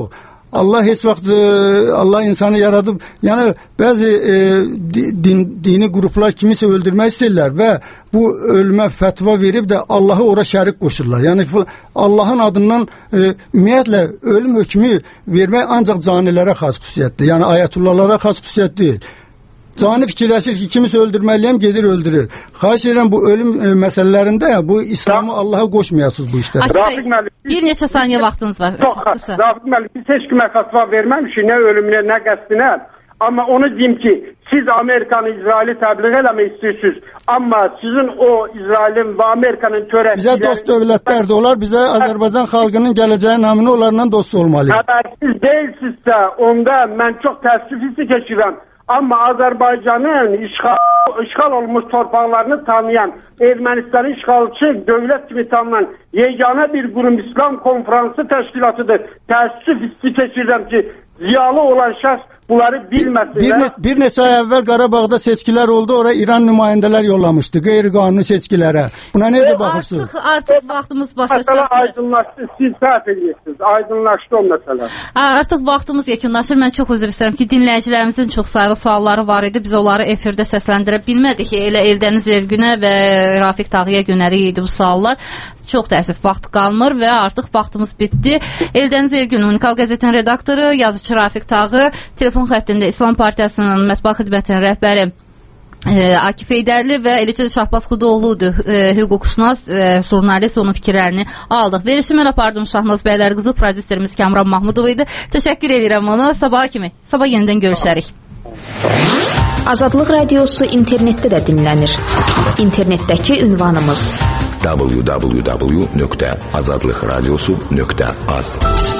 Allah heç vaxt e, Allah insanı yaradıb, yəni bəzi e, din, dini qruplar kimisə öldürmək istəyirlər və bu ölmə fətva verib də Allahı ora şərik qoşurlar. Yəni Allahın adından e, ümumiyyətlə ölüm hökmü vermək ancaq canilərə xas xüsusiyyətdir. Yəni ayətullahlara xas xüsusiyyət deyil. Cani fikirləşir ki, kimisə öldürməliyəm, gedir öldürür. Xahiş edirəm bu ölüm e, məsələlərində bu İslamı Allah'a qoşmayasınız bu işdə. Bir neçə saniyə vaxtınız var. Çox qısa. Rafiq müəllim, biz heç kimə fətva verməmişik, nə ölümünə, nə qəsdinə. Amma onu deyim ki, siz Amerikanı, İsraili təbliğ eləmək istəyirsiniz. Amma sizin o İsrailin və Amerikanın törətkiləri... Bizə dost dövlətlərdir. Onlar bizə Azərbaycan xalqının gələcəyi naminə onlarla dost olmalıyıq. Əgər siz deyilsizsə, onda mən çox təəssüf hissi keçirəm. Amma Azərbaycanın işğal, işğal olmuş torpaqlarını tanıyan, Ermənistanın işğalçı dövlət kimi tanınan yeganə bir qurum İslam konferansı təşkilatıdır. Təəssüf hissi keçirəm ki, ziyalı olan şəxs bunları bilməsin. Bir, bir, bir neçə ay əvvəl Qarabağda seçkilər oldu, oraya İran nümayəndələr yollamışdı, qeyri-qanuni seçkilərə. Buna necə baxırsınız? Artıq, artıq vaxtımız başa çatdı. Aydınlaşdı, siz səhv edirsiniz. Aydınlaşdı o məsələ. Artıq vaxtımız yekunlaşır. Mən çox üzr istəyirəm ki, dinləyicilərimizin çox sayılı sualları var idi. Biz onları efirdə səsləndirə bilmədik ki, elə Eldəniz Ergünə və Rafiq Tağıya yönəlik idi bu suallar. Çox təəssüf vaxt qalmır və artıq vaxtımız bitdi. Eldəniz Ergün, Unikal qəzetinin redaktoru, yazıcı Rafiq Tağı, telefon xəttində İslam Partiyasının mətbuat xidmətinin rəhbəri e, Akif Eydərli və eləcə də Şahbaz Xudoğlu'dur, e, hüquqşünas, e, jurnalist, onun fikirlərini aldıq. Verişi mən apardım Şahmaz bəylər qızı, prodüserimiz Kəmran Mahmudov idi. Təşəkkür edirəm ona. Sabaha kimi. Sabah yenidən görüşərik. Azadlıq Radiosu internetdə də dinlənir. İnternetdəki ünvanımız w w w nöqtə azadlıqradiosu nöqtə az